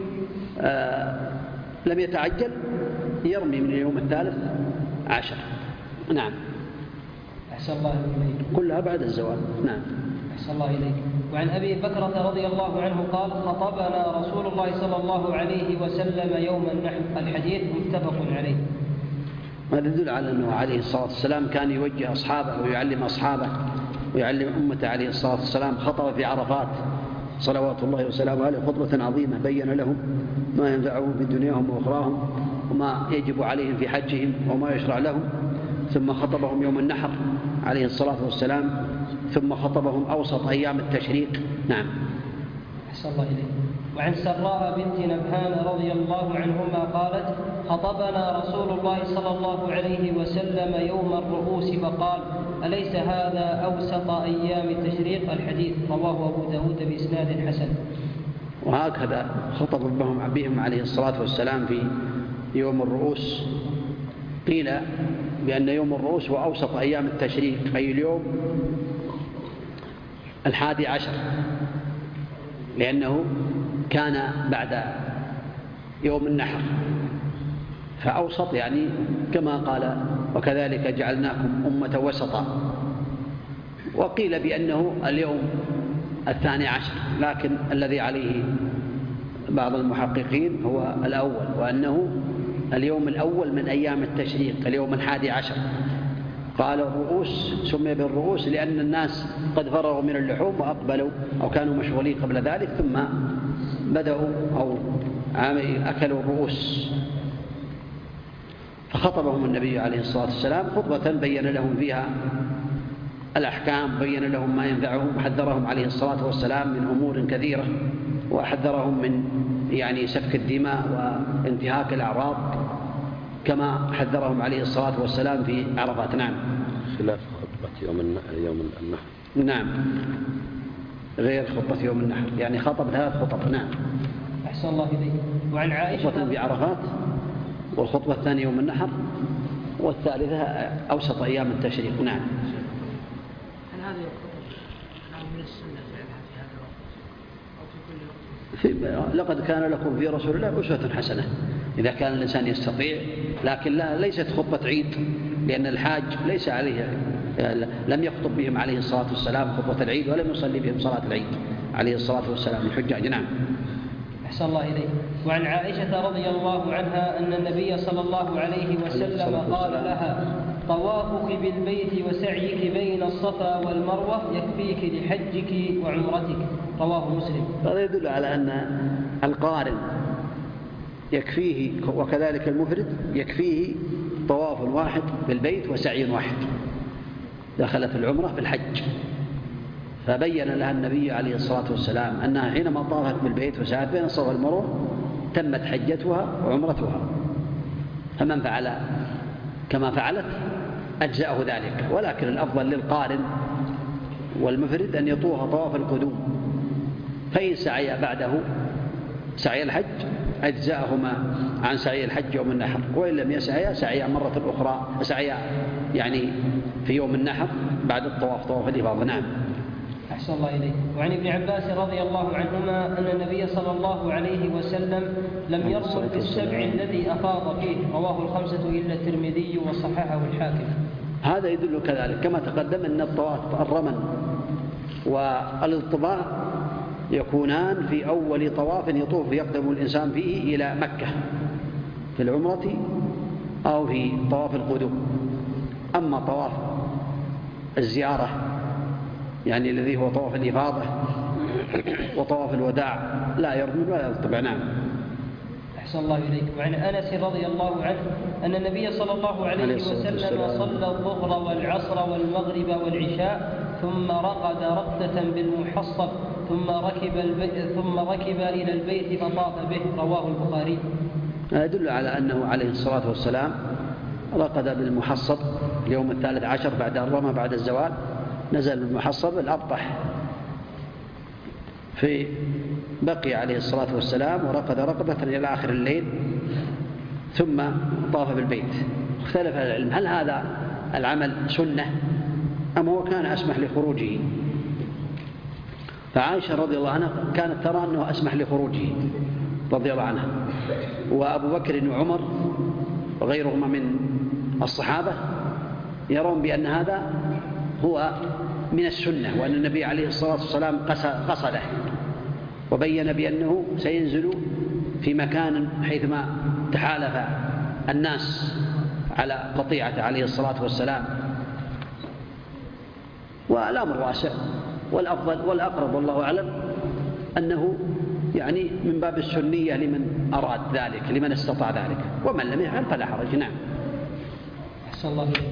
لم يتعجل يرمي من اليوم 13. نعم. أحسن الله إليك. كلها بعد الزوال. نعم. أحسن الله إليك. وعن أبي بكرة رضي الله عنه قال: خطبنا رسول الله صلى الله عليه وسلم يوم النحر. الحديث متفق عليه. هذا يدل على أنه عليه الصلاة والسلام كان يوجه أصحابه ويعلم أصحابه ويعلم أمته عليه الصلاة والسلام. خطب في عرفات صلوات الله وسلامه عليه خطبة عظيمة بين لهم ما ينفعهم في دنياهم وأخراهم وما يجب عليهم في حجهم وما يشرع لهم. ثم خطبهم يوم النحر عليه الصلاة والسلام. ثم خطبهم أوسط أيام التشريق. نعم. أحسن الله إليك. وعن سراء بنت نبهان رضي الله عنهما قالت: خطبنا رسول الله صلى الله عليه وسلم يوم الرؤوس فقال: أليس هذا أوسط أيام التشريق؟ الحديث رواه أبو داود بإسناد حسن. وهكذا خطب بهم عليه الصلاة والسلام في يوم الرؤوس. قيل بأن يوم الرؤوس هو أوسط أيام التشريق، أي اليوم 11، لأنه كان بعد يوم النحر، فأوسط يعني كما قال: وكذلك جعلناكم أمة وسطا. وقيل بأنه اليوم 12، لكن الذي عليه بعض المحققين هو الأول، وأنه اليوم الأول من أيام التشريق، اليوم 11. قال الرؤوس سمي بالرؤوس لأن الناس قد فرغوا من اللحوم وأقبلوا أو كانوا مشغولين قبل ذلك، ثم بدأوا أو أكلوا الرؤوس. فخطبهم النبي عليه الصلاة والسلام خطبة بين لهم فيها الأحكام، بين لهم ما ينفعهم، وحذرهم عليه الصلاة والسلام من أمور كثيرة، وحذرهم من سفك الدماء وانتهاك الأعراض، كما حذرهم عليه الصلاة والسلام في عرفات. نعم. خلاف خطبة يوم النحر. نعم، غير خطبة يوم النحر، خطب 3 خطب. نعم. أحسن الله إليك. وعن عائشة خطبة في عرفات، والخطبة الثانية يوم النحر، والثالثة أوسط أيام التشريق. نعم. هل هذه الخطب من السنة فعلها في هذا الوقت أو في كل وقت؟ لقد كان لكم في رسول الله أسوة حسنة إذا كان الإنسان يستطيع، لكن ليست خطبة عيد، لأن الحاج ليس عليه، لم يخطب بهم عليه الصلاة والسلام خطبة العيد، ولم يصلي بهم صلاة العيد عليه الصلاة والسلام الحجاج. نعم. أحسن الله إليك. وعن عائشة رضي الله عنها أن النبي صلى الله عليه وسلم قال لها: طوافك بالبيت وسعيك بين الصفا والمروة يكفيك لحجك وعمرتك. رواه مسلم. هذا يدل على أن القارن يكفيه، وكذلك المفرد يكفيه طواف واحد بالبيت وسعي واحد. دخلت العمرة في الحج، فبين لها النبي عليه الصلاة والسلام أنها حينما طافت بالبيت وسعت بين الصفا والمروة تمت حجتها وعمرتها، فمن فعل كما فعلت أجزأه ذلك. ولكن الأفضل للقارن والمفرد أن يطوف طواف القدوم، فإن سعي بعده سعي الحج أجزأهما عن سعي الحج يوم النحر، وإن لم يسعي سعي مرة أخرى، سعي في يوم النحر بعد الطواف، طواف الإفاضة. نعم. أحسن الله إليك. وعن ابن عباس رضي الله عنهما أن النبي صلى الله عليه وسلم لم يرمل في السبع الذي أفاض فيه. رواه 5 إلا الترمذي وصححه الحاكم. هذا يدل كذلك كما تقدم أن الطواف الرمل والاضطباع يكونان في أول طواف يقدم الإنسان فيه إلى مكة في العمرة أو في طواف القدوم. أما طواف الزيارة الذي هو طواف الإفاضة وطواف الوداع لا يرمل ولا يضطبع. نعم. أحسن الله إليك. وعن أنس رضي الله عنه أن النبي صلى الله عليه وسلم صلى الظهر والعصر والمغرب والعشاء ثم رقد رقدة بالمحصب ثم ركب إلى البيت فطاف به. رواه البخاري. يدل على أنه عليه الصلاة والسلام رقد بالمحصب اليوم 13 بعد أن رمى بعد الزوال، نزل بالمحصب الأبطح، بقي عليه الصلاة والسلام ورقد رقدة إلى آخر الليل ثم طاف بالبيت. اختلف العلم هل هذا العمل سنة أم هو كان أسمح لخروجه. فعائشة رضي الله عنها كانت ترى أنه أسمح لخروجه رضي الله عنها، وأبو بكر وعمر وغيرهما من الصحابة يرون بأن هذا هو من السنة، وأن النبي عليه الصلاة والسلام قصده وبين بأنه سينزل في مكان حيثما تحالف الناس على قطيعة عليه الصلاة والسلام. والأمر واسع، والأفضل والأقرب والله أعلم أنه يعني من باب السنية لمن أراد ذلك، لمن استطاع ذلك، ومن لم يفعل فلا حرج. نعم. أحسن الله إليك.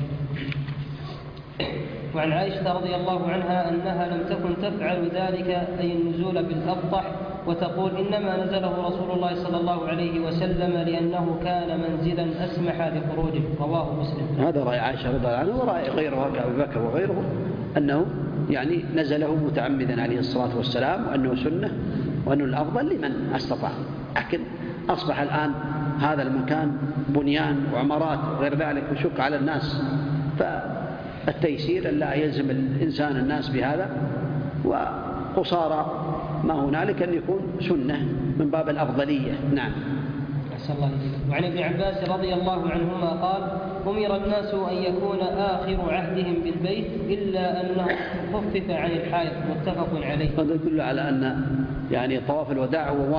وعن عائشة رضي الله عنها أنها لم تكن تفعل ذلك، أي النزول بالأبطح، وتقول إنما نزله رسول الله صلى الله عليه وسلم لأنه كان منزلا أسمح بخروجه. رواه مسلم. هذا رأي عائشة رضي الله عنها ورأي غيرها كأبي بكر وغيره، أنه يعني نزله متعمدا عليه الصلاة والسلام، وأنه سنة، وأنه الأفضل لمن استطاع. لكن أصبح الآن هذا المكان بنيان وعمارات وغير ذلك وشق على الناس، فالتيسير لا يلزم الإنسان الناس بهذا، وقصارى ما هنالك أن يكون سنة من باب الأفضلية. نعم. أحسن الله إليك. وعن ابن عباس رضي الله عنهما قال: أمر الناس أن يكون آخر عهدهم بالبيت إلا أنه خفف عن الحائض. متفق عليه. هذا يدل على أن يعني طواف الوداع هو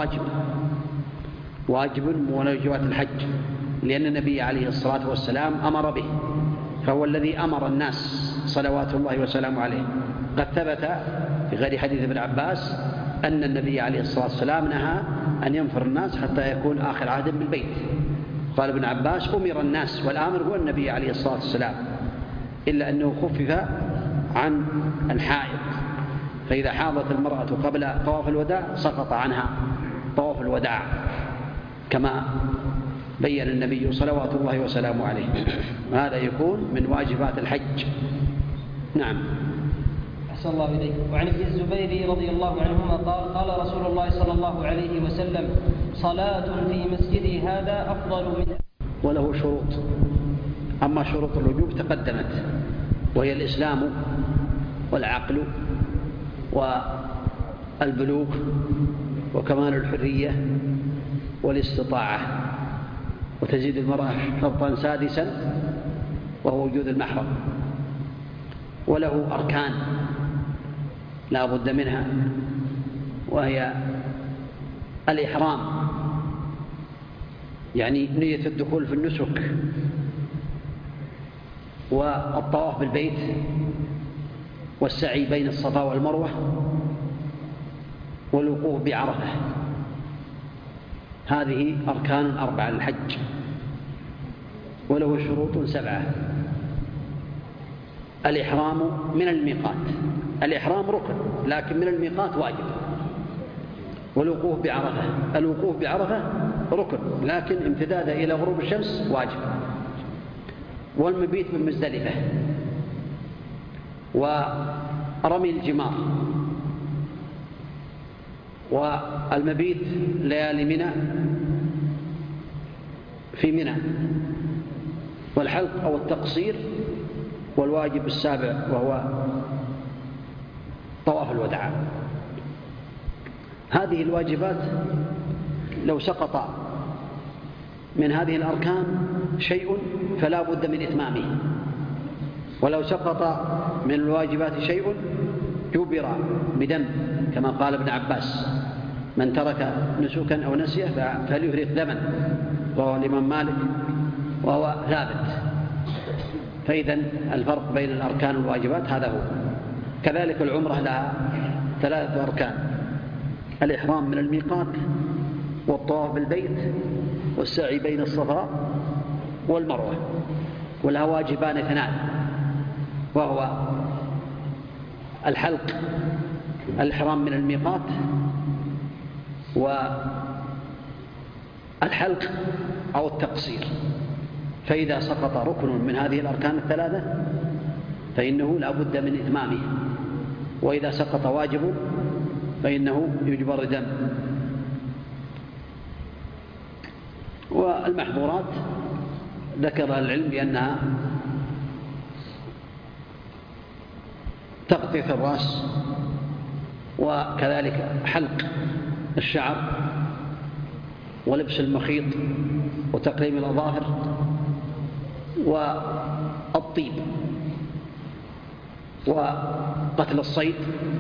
واجب من واجبات الحج، لأن النبي عليه الصلاة والسلام أمر به، فهو الذي أمر الناس صلوات الله وسلامه عليه. قد ثبت في غير حديث ابن عباس أن النبي عليه الصلاة والسلام نهى أن ينفر الناس حتى يكون آخر عهد بالبيت. قال ابن عباس: أمر الناس، والآمر هو النبي عليه الصلاة والسلام، إلا أنه خفف عن الحائض، فإذا حاضت المرأة قبل طواف الوداع سقط عنها طواف الوداع، كما بين النبي صلوات الله وسلامه عليه. وهذا يكون من واجبات الحج. نعم. أحسن الله إليك. وعن ابن الزبير رضي الله عنهما قال: قال رسول الله صلى الله عليه وسلم: صلاة في مسجدي هذا أفضل من. وله شروط، أما شروط الوجوب تقدمت، وهي الإسلام والعقل والبلوغ وكمال الحرية والاستطاعة، وتزيد المرأة شرطا سادسا وهو وجود المحرم. وله أركان لا بد منها، وهي الإحرام، يعني نية الدخول في النسك، والطواف بالبيت، والسعي بين الصفا والمروة، والوقوف بعرفة. هذه أركان 4 للحج، وله شروط 7. الإحرام من الميقات، الإحرام ركن لكن من الميقات واجب. والوقوف بعرفة، الوقوف بعرفة ركن لكن امتداده إلى غروب الشمس واجب. والمبيت من مزدلفة، ورمي الجمار، والمبيت ليالي منى في منى، والحلق أو التقصير، والواجب 7 وهو طواف الوداع. هذه الواجبات لو سقط من هذه الأركان شيء فلا بد من إتمامه، ولو سقط من الواجبات شيء جبر بدم، كما قال ابن عباس: من ترك نسكا أو نسيه فليهرق دما، وهو الإمام مالك وهو ثابت. فإذا الفرق بين الأركان والواجبات هذا هو. كذلك العمرة لها 3 أركان: الإحرام من الميقات، والطواف بالبيت، والسعي بين الصفا والمروة. ولها واجبان 2، وهو الحلق، الإحرام من الميقات، والحلق أو التقصير. فإذا سقط ركن من هذه الأركان 3 فإنه لا بد من إتمامه، وإذا سقط واجب فإنه يجبر دم. والمحظورات ذكر العلم بأنها تغطية الرأس وكذلك حلق الشعر ولبس المخيط وتقليم الأظافر والطيب وقتل الصيد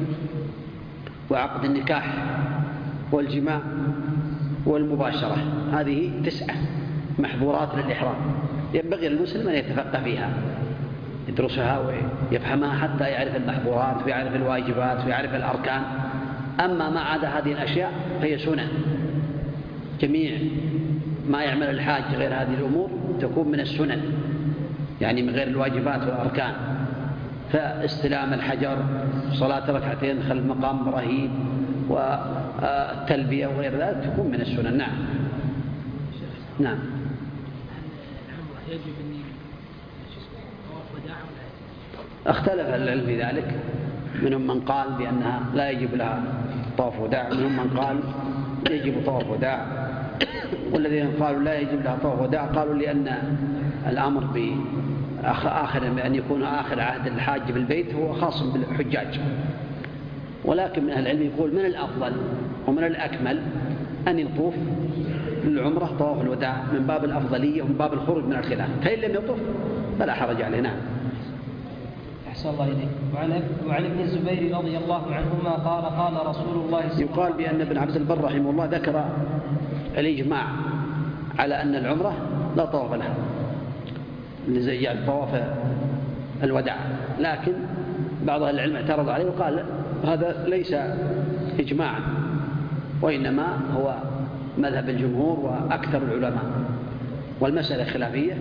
وعقد النكاح والجماع والمباشرة. هذه 9 محظورات للإحرام ينبغي للمسلم أن يتفقه فيها، يدرسها ويفهمها حتى يعرف المحظورات ويعرف الواجبات ويعرف الأركان. أما ما عدا هذه الأشياء فهي سنن. جميع ما يعمل الحاج غير هذه الأمور تكون من السنن، يعني من غير الواجبات والأركان، فاستلام الحجر، صلاة ركعتين خلف مقام إبراهيم، والتلبية وغير ذلك تكون من السنن. نعم. نعم. يجب أن طواف وداع ولا يجب؟ اختلف العلم في ذلك، منهم من قال بأنها لا يجب لها طواف وداع، منهم من قال يجب طواف وداع، والذين قالوا لا يجب لها طواف وداع قالوا لأن الأمر بأن يكون آخر عهد الحاج بالبيت هو خاص بالحجاج. ولكن من أهل العلم يقول من الأفضل ومن الأكمل أن يطوف للعمرة طواف الوداع من باب الأفضلية ومن باب الخروج من الخلاف، فإن لم يطوف فلا حرج عليه. نعم. أحسن الله إليك. وعن ابن الزبير رضي الله عنهما قال قال رسول الله صلى الله عليه وسلم. يقال بأن ابن عبد البر رحمه الله ذكر الإجماع على أن العمرة لا طواف لها، يعني طواف الوداع، لكن بعض أهل العلم اعترض عليه وقال هذا ليس إجماعا، وإنما هو مذهب الجمهور وأكثر العلماء، والمسألة خلافية،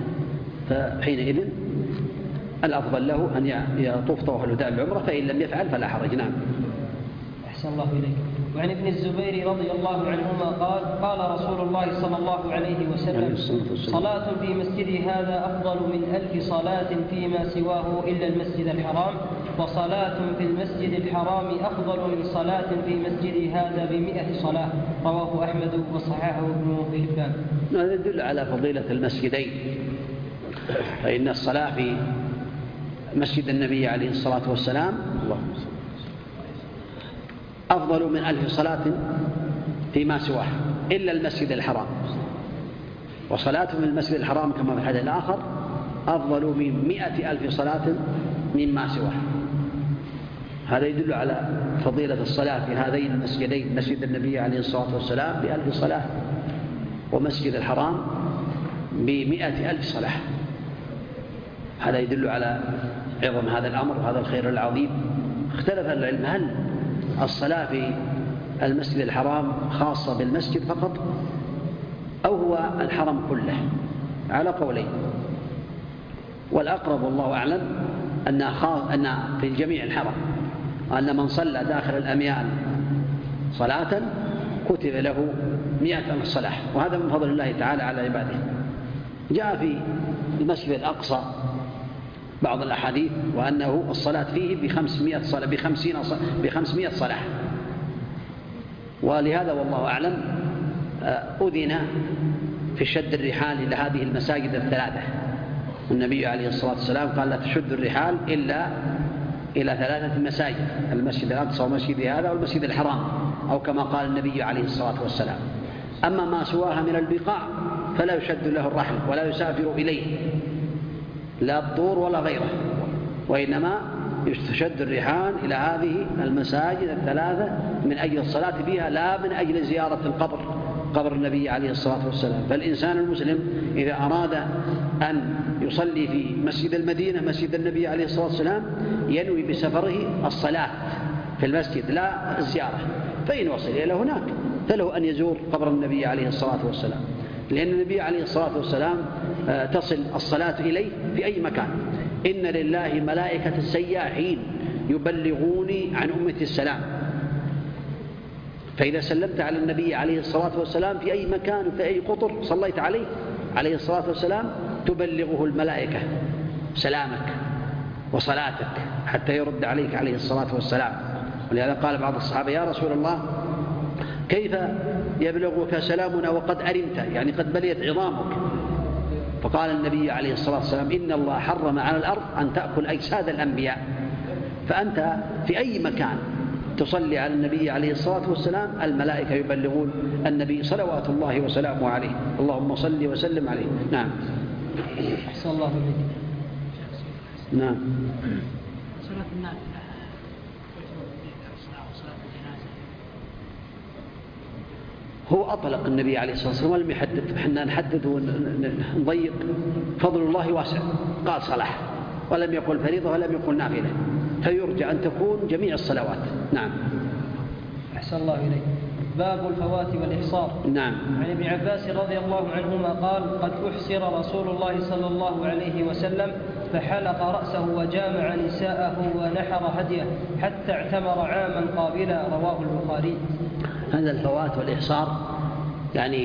فحينئذ الأفضل له أن يطوف طواف الوداع العمرة، فإن لم يفعل فلا حرج. نعم. أحسن الله إليك. وعن ابن الزبير رضي الله عنهما قال قال رسول الله صلى الله عليه وسلم صلاة في مسجدي هذا أفضل من 1000 صلاة فيما سواه إلا المسجد الحرام، وصلاة في المسجد الحرام أفضل من صلاة في مسجدي هذا ب100 صلاة. رواه أحمد وصححه ابن حبان. هذا يدل على فضيلة المسجدين، فإن الصلاة في مسجد النبي عليه الصلاة والسلام أفضل من 1000 صلاة فيما سواه إلا المسجد الحرام، وصلاة من المسجد الحرام كما في الحديث الآخر أفضل من 100,000 صلاة مما سواه. هذا يدل على فضيلة الصلاة في هذين المسجدين، مسجد النبي عليه الصلاة والسلام ب1000 صلاة، ومسجد الحرام ب100,000 صلاة. هذا يدل على عظم هذا الأمر وهذا الخير العظيم. اختلف العلم هل الصلاة في المسجد الحرام خاصة بالمسجد فقط أو هو الحرم كله، على قولين، والأقرب والله أعلم أن في الجميع الحرم، أن من صلى داخل الأميال صلاة كتب له 100,000 صلاة، وهذا من فضل الله تعالى على عباده. جاء في المسجد الأقصى بعض الأحاديث وأنه الصلاة فيه ب500 صلاة، ب500 صلاة، ولهذا والله أعلم أذن في شد الرحال إلى هذه المساجد الثلاثة. النبي عليه الصلاة والسلام قال لا تشد الرحال إلا إلى 3 مساجد، المسجد الأقصى ومسجد هذا والمسجد الحرام، أو كما قال النبي عليه الصلاة والسلام. أما ما سواها من البقاع فلا يشد له الرحل ولا يسافر إليه، لا الطور ولا غيره، وإنما يشد الرحال إلى هذه المساجد الثلاثة من أجل الصلاة فيها، لا من أجل زيارة القبر، قبر النبي عليه الصلاة والسلام. فالإنسان المسلم إذا أراد أن يصلي في مسجد المدينة مسجد النبي عليه الصلاة والسلام ينوي بسفره الصلاة في المسجد لا الزيارة، فإن وصل إلى هناك فله أن يزور قبر النبي عليه الصلاة والسلام، لأن النبي عليه الصلاة والسلام تصل الصلاة إليه في أي مكان. إن لله ملائكة سياحين يبلغوني عن أمتي السلام، فإذا سلمت على النبي عليه الصلاة والسلام في أي مكان في أي قطر صليت عليه عليه الصلاة والسلام تبلغه الملائكة سلامك وصلاتك حتى يرد عليك عليه الصلاة والسلام. ولهذا قال بعض الصحابة يا رسول الله كيف يبلغك سلامنا وقد أرمت، يعني قد بليت عظامك؟ فقال النبي عليه الصلاة والسلام إن الله حرم على الأرض أن تأكل أجساد الأنبياء، فأنت في أي مكان تصلي على النبي عليه الصلاة والسلام الملائكة يبلغون النبي صلوات الله وسلامه عليه. اللهم صل وسلم عليه. نعم. أحسن الله إليك. نعم. صلاة النافلة صلاة الجنازة هو أطلق النبي عليه الصلاة والسلام ولم يحدد، احنا نحدد ونضيق. فضل الله واسع، قال صلاة ولم يقل فريضة ولم يقل نافلة، فيرجى أن تكون جميع الصلوات. نعم. أحسن الله إليك. باب الفوات والإحصار. نعم. عن ابن عباس رضي الله عنهما قال: قد أحصر رسول الله صلى الله عليه وسلم فحلق رأسه وجامع نساءه ونحر هديه حتى اعتمر عاما قابلا. رواه البخاري. هذا الفوات والإحصار يعني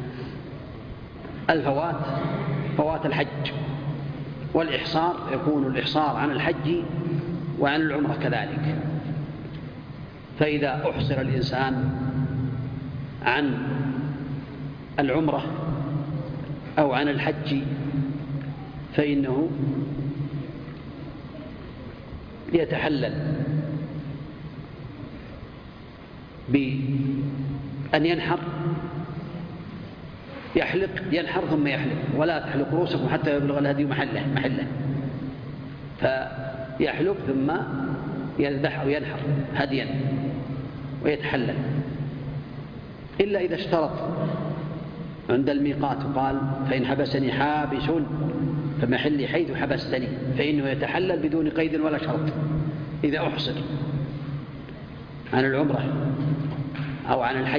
الفوات فوات الحج، والإحصار يكون الإحصار عن الحج وعن العمرة كذلك. فإذا أحصر الإنسان عن العمرة أو عن الحج فإنه يتحلل بأن ينحر، ينحر ثم يحلق، ولا تحلق رؤوسكم حتى يبلغ الهدي محله. فيحلق ثم يذبح أو ينحر هديا ويتحلل، إلا إذا اشترط عند الميقات وقال: فإن حبسني حابس فمحلي حيث حبستني، فإنه يتحلل بدون قيد ولا شرط إذا أحصر عن العمرة أو عن الحج.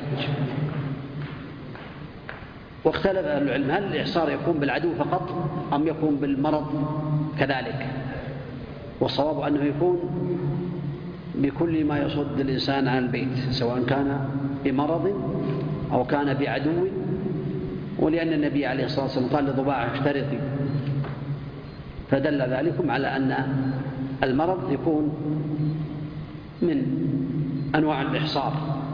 واختلف أهل العلم هل الإحصار يكون بالعدو فقط أم يكون بالمرض كذلك، والصواب أنه يكون بكل ما يصد الإنسان عن البيت، سواء كان بمرض أو كان بعدو. ولأن النبي عليه الصلاة والسلام قال لضباعة: اشترطي، فدل ذلكم على أن المرض يكون من أنواع الإحصار.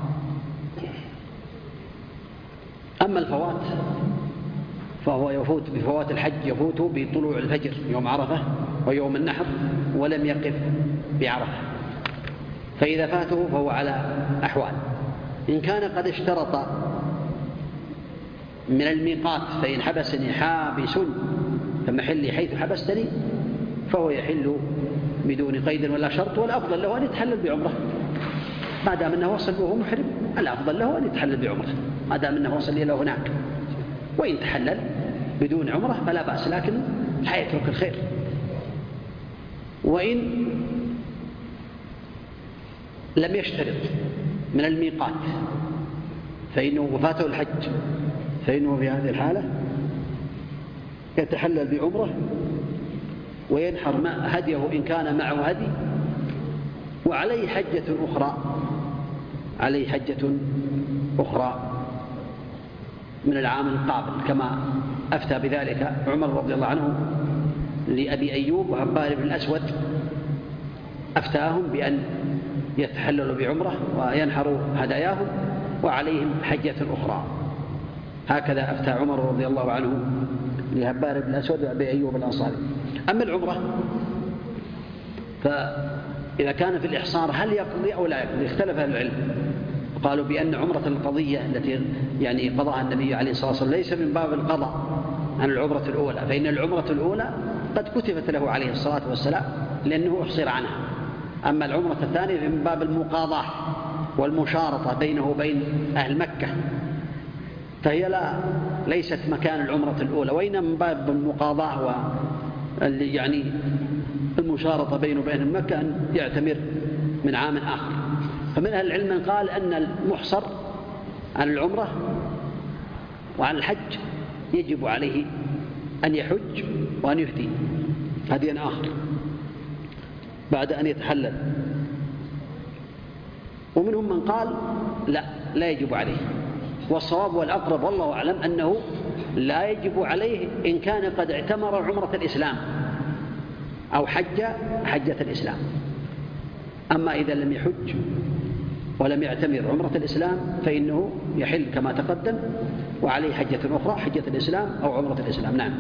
أما الفوات فهو يفوت بفوات الحج، يفوت بطلوع الفجر يوم عرفة ويوم النحر ولم يقف بعرفة، فإذا فاته فهو على أحوال. إن كان قد اشترط من الميقات: فإن حبسني حابس فمحلي حيث حبستني، فهو يحل بدون قيد ولا شرط. والأفضل له أن يتحلل بعمره ما دام أنه وصل وهو محرم، الأفضل له أن يتحلل بعمره ما دام أنه وصل إلى هناك. وإن تحلل بدون عمره فلا بأس، لكن لا يترك الخير. وإن لم يشترط من الميقات فإنه وفاته الحج، فإنه في هذه الحالة يتحلل بعمره وينحر هديه إن كان معه هدي، وعليه حجة أخرى من العام القابل، كما أفتى بذلك عمر رضي الله عنه لأبي أيوب وعبار بن الأسود، أفتاهم بأن يتحللوا بعمره وينحروا هداياهم وعليهم حجة أخرى. هكذا أفتى عمر رضي الله عنه لعبار بن الأسود وأبي أيوب الأنصاري. أما العمرة فإذا كان في الإحصار هل يقضي أو لا يقضي؟ اختلف أهل العلم، قالوا بأن عمرة القضية التي يعني قضاها النبي عليه الصلاة والسلام ليس من باب القضاء عن العمرة الأولى، فإن العمرة الأولى قد كتبت له عليه الصلاة والسلام لأنه أحصر عنها. أما العمرة الثانية من باب المقاضاة والمشارطة بينه وبين أهل مكة، فهي ليست مكان العمرة الأولى، وإنما من باب المقاضاة يعني المشارطة بينه وبين مكة أن يعتمر من عام آخر. فمن أهل العلم من قال أن المحصر عن العمرة وعن الحج يجب عليه أن يحج وأن يهدي هديا آخر بعد أن يتحلل. ومنهم من قال لا يجب عليه، والصواب والأقرب والله أعلم أنه لا يجب عليه إن كان قد اعتمر عمرة الإسلام أو حجة الإسلام. أما إذا لم يحج ولم يعتمر عمرة الإسلام فإنه يحل كما تقدم وعليه حجة أخرى، حجة الإسلام أو عمرة الإسلام. نعم.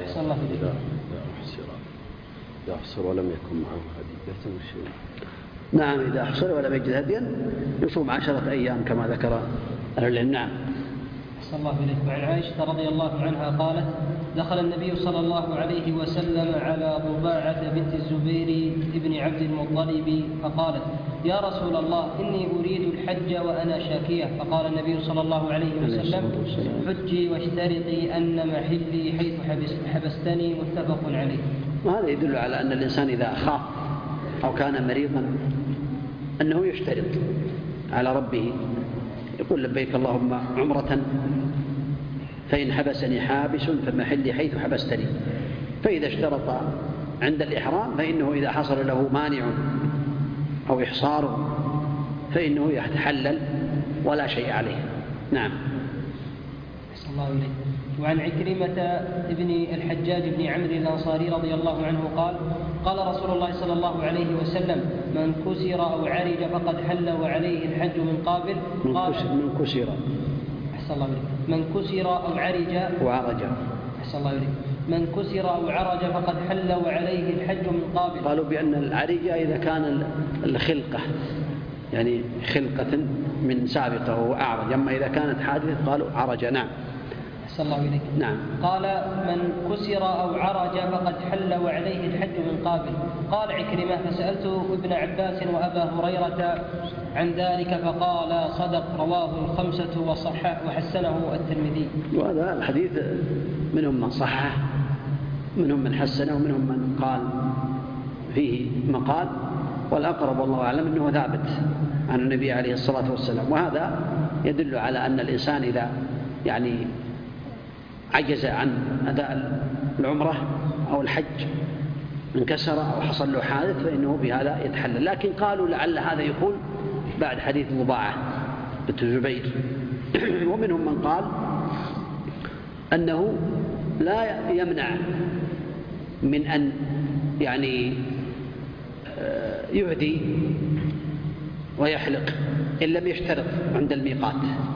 إذا أحصر ولم يكن معه هدي يلزم الشيء. نعم إذا حصل ولم يجد هديا يصوم 10 أيام كما ذكر أهل العلم. نعم. أحسن الله إليك. وعن عائشة رضي الله عنها قالت: دخل النبي صلى الله عليه وسلم على ضباعة بنت الزبير ابن عبد المطلب فقالت: يا رسول الله إني أريد الحج وأنا شاكية. فقال النبي صلى الله عليه وسلم: حجي واشترطي أن محلي حيث حبستني. متفق عليه. وهذا يدل على أن الإنسان إذا خاف أو كان مريضا أنه يشترط على ربه، يقول: لبيك اللهم عمرة فإن حبسني حابس فمحلي حيث حبستني. فإذا اشترط عند الإحرام فإنه إذا حصل له مانع أو إحصار فإنه يتحلل ولا شيء عليه. نعم. أحسن الله إليك. وعن عكرمة ابن الحجاج بن عمرو الأنصاري رضي الله عنه قال: قال رسول الله صلى الله عليه وسلم: من كسر أو عرج فقد حل وعليه الحج من قابل. من كسر. أحسن الله إليك. من كسر أو عرج. أحسن الله إليك. من كسر أو عرج فقد حل وعليه الحج من قابل. قالوا بأن العرج إذا كان الخلقة يعني خلقة من سابقة وهو أعرج، أما إذا كانت حادثة قالوا عرج. نعم. أحسن الله إليك. نعم. قال: من كسر أو عرج فقد حل وعليه الحج من قابل. قال عكرمة: فسألت ابن عباس وأبا هريرة عن ذلك فقال: صدق. رواه 5 وحسنه الترمذي. وهذا الحديث منهم من صححه منهم من حسنه ومنهم من قال فيه مقال، والأقرب والله أعلم أنه ثابت عن النبي عليه الصلاة والسلام. وهذا يدل على أن الإنسان إذا يعني عجز عن أداء العمرة أو الحج انكسر أو حصل له حادث فإنه بهذا يتحلل. لكن قالوا لعل هذا يقول بعد حديث ضباعة بنت الزبير. ومنهم من قال أنه لا يمنع من أن يعني يهدي ويحلق إن لم يشترط عند الميقات.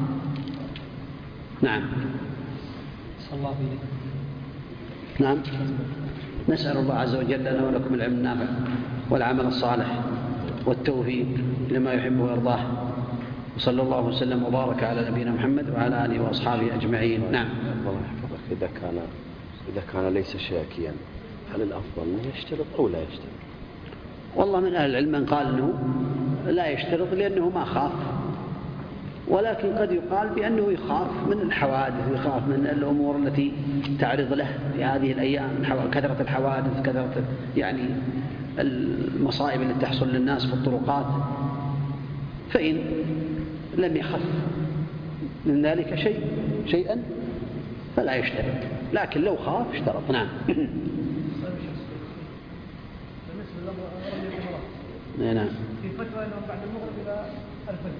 نعم. صلى الله عليه. نعم. نسأل الله عز وجل لنا ولكم العلم النافع والعمل الصالح والتوفيق لما يحب ويرضاه، وصلى الله وسلم وبارك على نبينا محمد وعلى آله وأصحابه أجمعين. نعم. الله يحفظك. إذا كان ليس شاكيا هل الأفضل أنه يشترط أو لا يشترط؟ والله من أهل العلم من قال أنه لا يشترط لأنه ما خاف، ولكن قد يقال بأنه يخاف من الحوادث، يخاف من الأمور التي تعرض له في هذه الأيام، كثرة الحوادث، كثرة يعني المصائب التي تحصل للناس في الطرقات، فإن لم يخف من ذلك شيئا فلا يشترط، لكن لو خاف اشترط. نعم. نعم. في فتوى أنه بعد المغرب إلى الفجر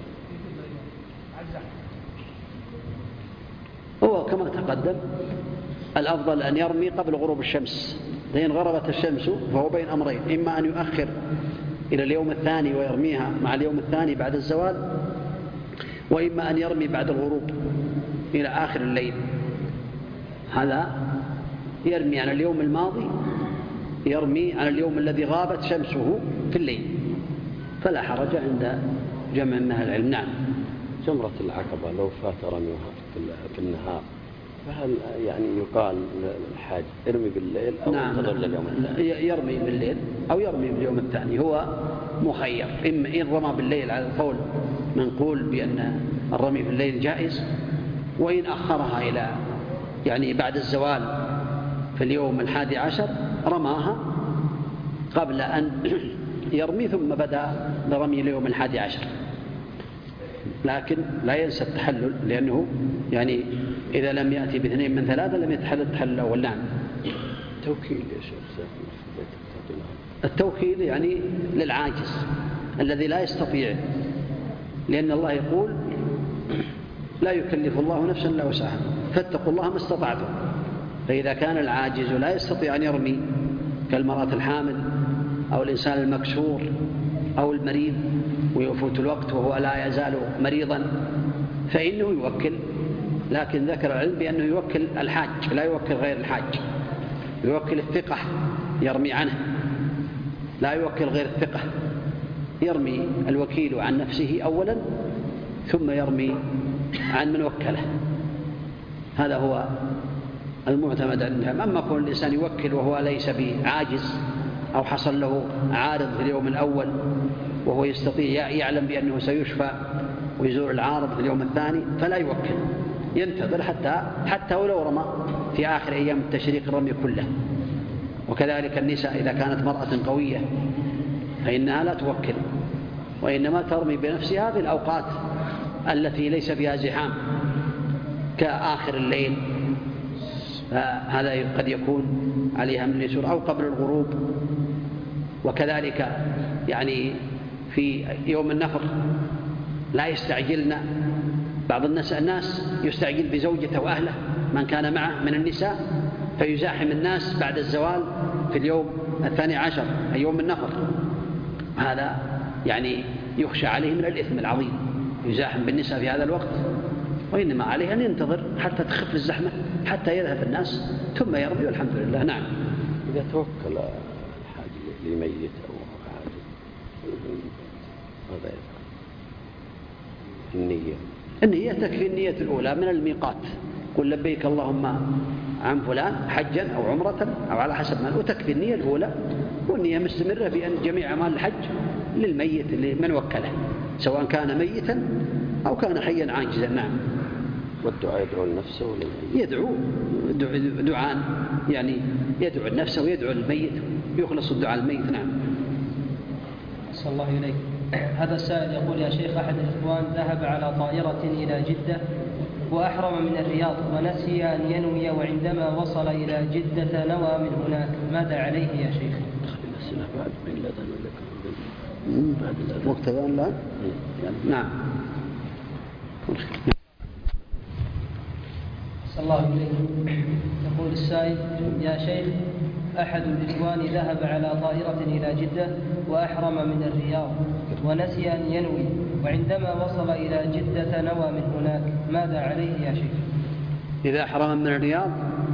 هو كما تقدم الأفضل أن يرمي قبل غروب الشمس، فإن غربت الشمس فهو بين أمرين: إما أن يؤخر إلى اليوم الثاني ويرميها مع اليوم الثاني بعد الزوال، وإما أن يرمي بعد الغروب إلى آخر الليل. هذا يرمي عن اليوم الماضي، يرمي عن اليوم الذي غابت شمسه في الليل، فلا حرج عند جمع من أهل العلم. نعم. جمرة العقبة لو فات رميها في النهار فهل يعني يقال للحاج ارمي بالليل أو انتظر لليوم الثاني؟ يرمي بالليل أو يرمي باليوم الثاني، هو مخير. إما إن رمى بالليل على القول منقول بأن الرمي بالليل جائز، وإن أخرها إلى يعني بعد الزوال في اليوم 11 رماها قبل أن يرمي ثم بدأ برمي اليوم 11. لكن لا ينسى التحلل، لأنه يعني إذا لم يأتي باثنين من ثلاثة لم يتحلل التحلل الأول. نعم. توكيل يا شيخ. التوكيل يعني للعاجز الذي لا يستطيع، لأن الله يقول: لا يكلف الله نفسا إلا وسعها فاتقوا الله ما استطعتم. فإذا كان العاجز لا يستطيع أن يرمي كالمرأة الحامل أو الإنسان المكسور أو المريض ويفوت الوقت وهو لا يزال مريضا فإنه يوكل. لكن ذكر العلم بأنه يوكل الحاج، لا يوكل غير الحاج، يوكل الثقة يرمي عنه، لا يوكل غير الثقة. يرمي الوكيل عن نفسه أولا ثم يرمي عن من وكله. هذا هو المعتمد عندهم. أما كون الإنسان يوكل وهو ليس بعاجز أو حصل له عارض في اليوم الأول وهو يستطيع يعلم بأنه سيشفى ويزور العارض في اليوم الثاني فلا يوكل، ينتظر حتى ولو رمى في آخر أيام التشريق الرمي كله. وكذلك النساء إذا كانت مرأة قوية فإنها لا توكل وإنما ترمي بنفسها في الأوقات التي ليس فيها زحام كآخر الليل، فهذا قد يكون عليها من اليسر أو قبل الغروب. وكذلك يعني في يوم النفر لا يستعجلن، بعض الناس يستعجل بزوجته وأهله من كان معه من النساء فيزاحم الناس بعد الزوال في اليوم 12 أي يوم النفر. هذا يعني يخشى عليه من الإثم العظيم، يزاحم بالنساء في هذا الوقت، وإنما عليه أن ينتظر حتى تخف الزحمة حتى يذهب الناس ثم يرمي والحمد لله. نعم. إذا توكل الحاج لميت أو حاجة ماذا يفعل؟ النية تكفي النية الأولى من الميقات، قل لبيك اللهم عن فلان حجا أو عمرة أو على حسب ما، وتكفي النية الأولى، والنية مستمرة بأن جميع أعمال الحج للميت من وكله سواء كان ميتا أو كان حيا عاجزا. نعم. والدعاء يدعو لنفسه وللميت؟ يدعو دعاء يعني يدعو لنفسه ويدعو للميت ويخلص الدعاء للميت. نعم. صلى الله إليك. هذا السائل يقول: يا شيخ، أحد الإخوان ذهب على طائرة إلى جدة وأحرم من الرياض ونسي أن ينوي، وعندما وصل إلى جدة نوى من هناك، ماذا عليه يا شيخ؟ بعد من الأذان ولا بعد الأذان؟ وقت الأذان لا؟ نعم. صلى الله إليك. يقول السائل: يا شيخ، أحد الإخوان ذهب على طائرة إلى جدة وأحرم من الرياض ونسي أن ينوي، وعندما وصل إلى جدة نوى من هناك، ماذا عليه يا شيخ؟ إذا أحرم من الرياض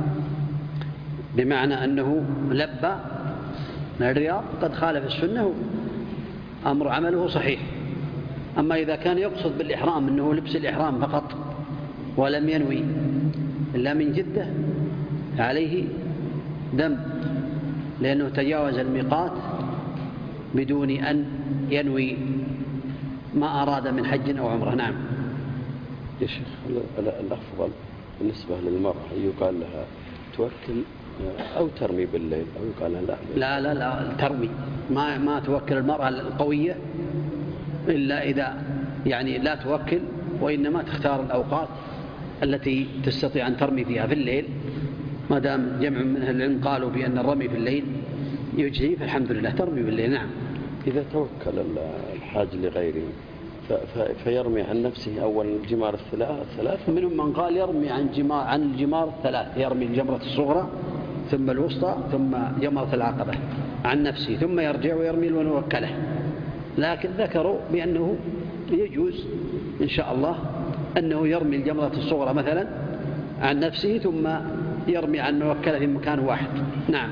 بمعنى أنه لبى من الرياض قد خالف السنة، أمر عمله صحيح. أما إذا كان يقصد بالإحرام أنه لبس الإحرام فقط ولم ينوي إلا من جدة عليه دم، لأنه تجاوز الميقات بدون أن ينوي ما أراد من حج أو عمره. نعم. يا شيخ، الأفضل بالنسبة للمرأة يقال لها توكل أو ترمي بالليل، أو يقال لها لا ترمي، ما توكل المرأة القوية إلا إذا يعني لا توكل، وإنما تختار الأوقات التي تستطيع أن ترمي فيها في الليل، ما دام جمع من أهل العلم قالوا بأن الرمي في الليل يجزي فالحمد لله ترمي بالليل. نعم. إذا توكل الحاج لغيره فيرمي عن نفسه أول الجمار الثلاث. منهم من قال يرمي عن الجمار الثلاث، يرمي الجمرة الصغرى ثم الوسطى ثم جمرة العقبة عن نفسه ثم يرجع ويرمي من وكله، لكن ذكروا بأنه يجوز إن شاء الله أنه يرمي الجمرة الصغرى مثلا عن نفسه ثم يرمي عن موكله في مكان واحد. نعم.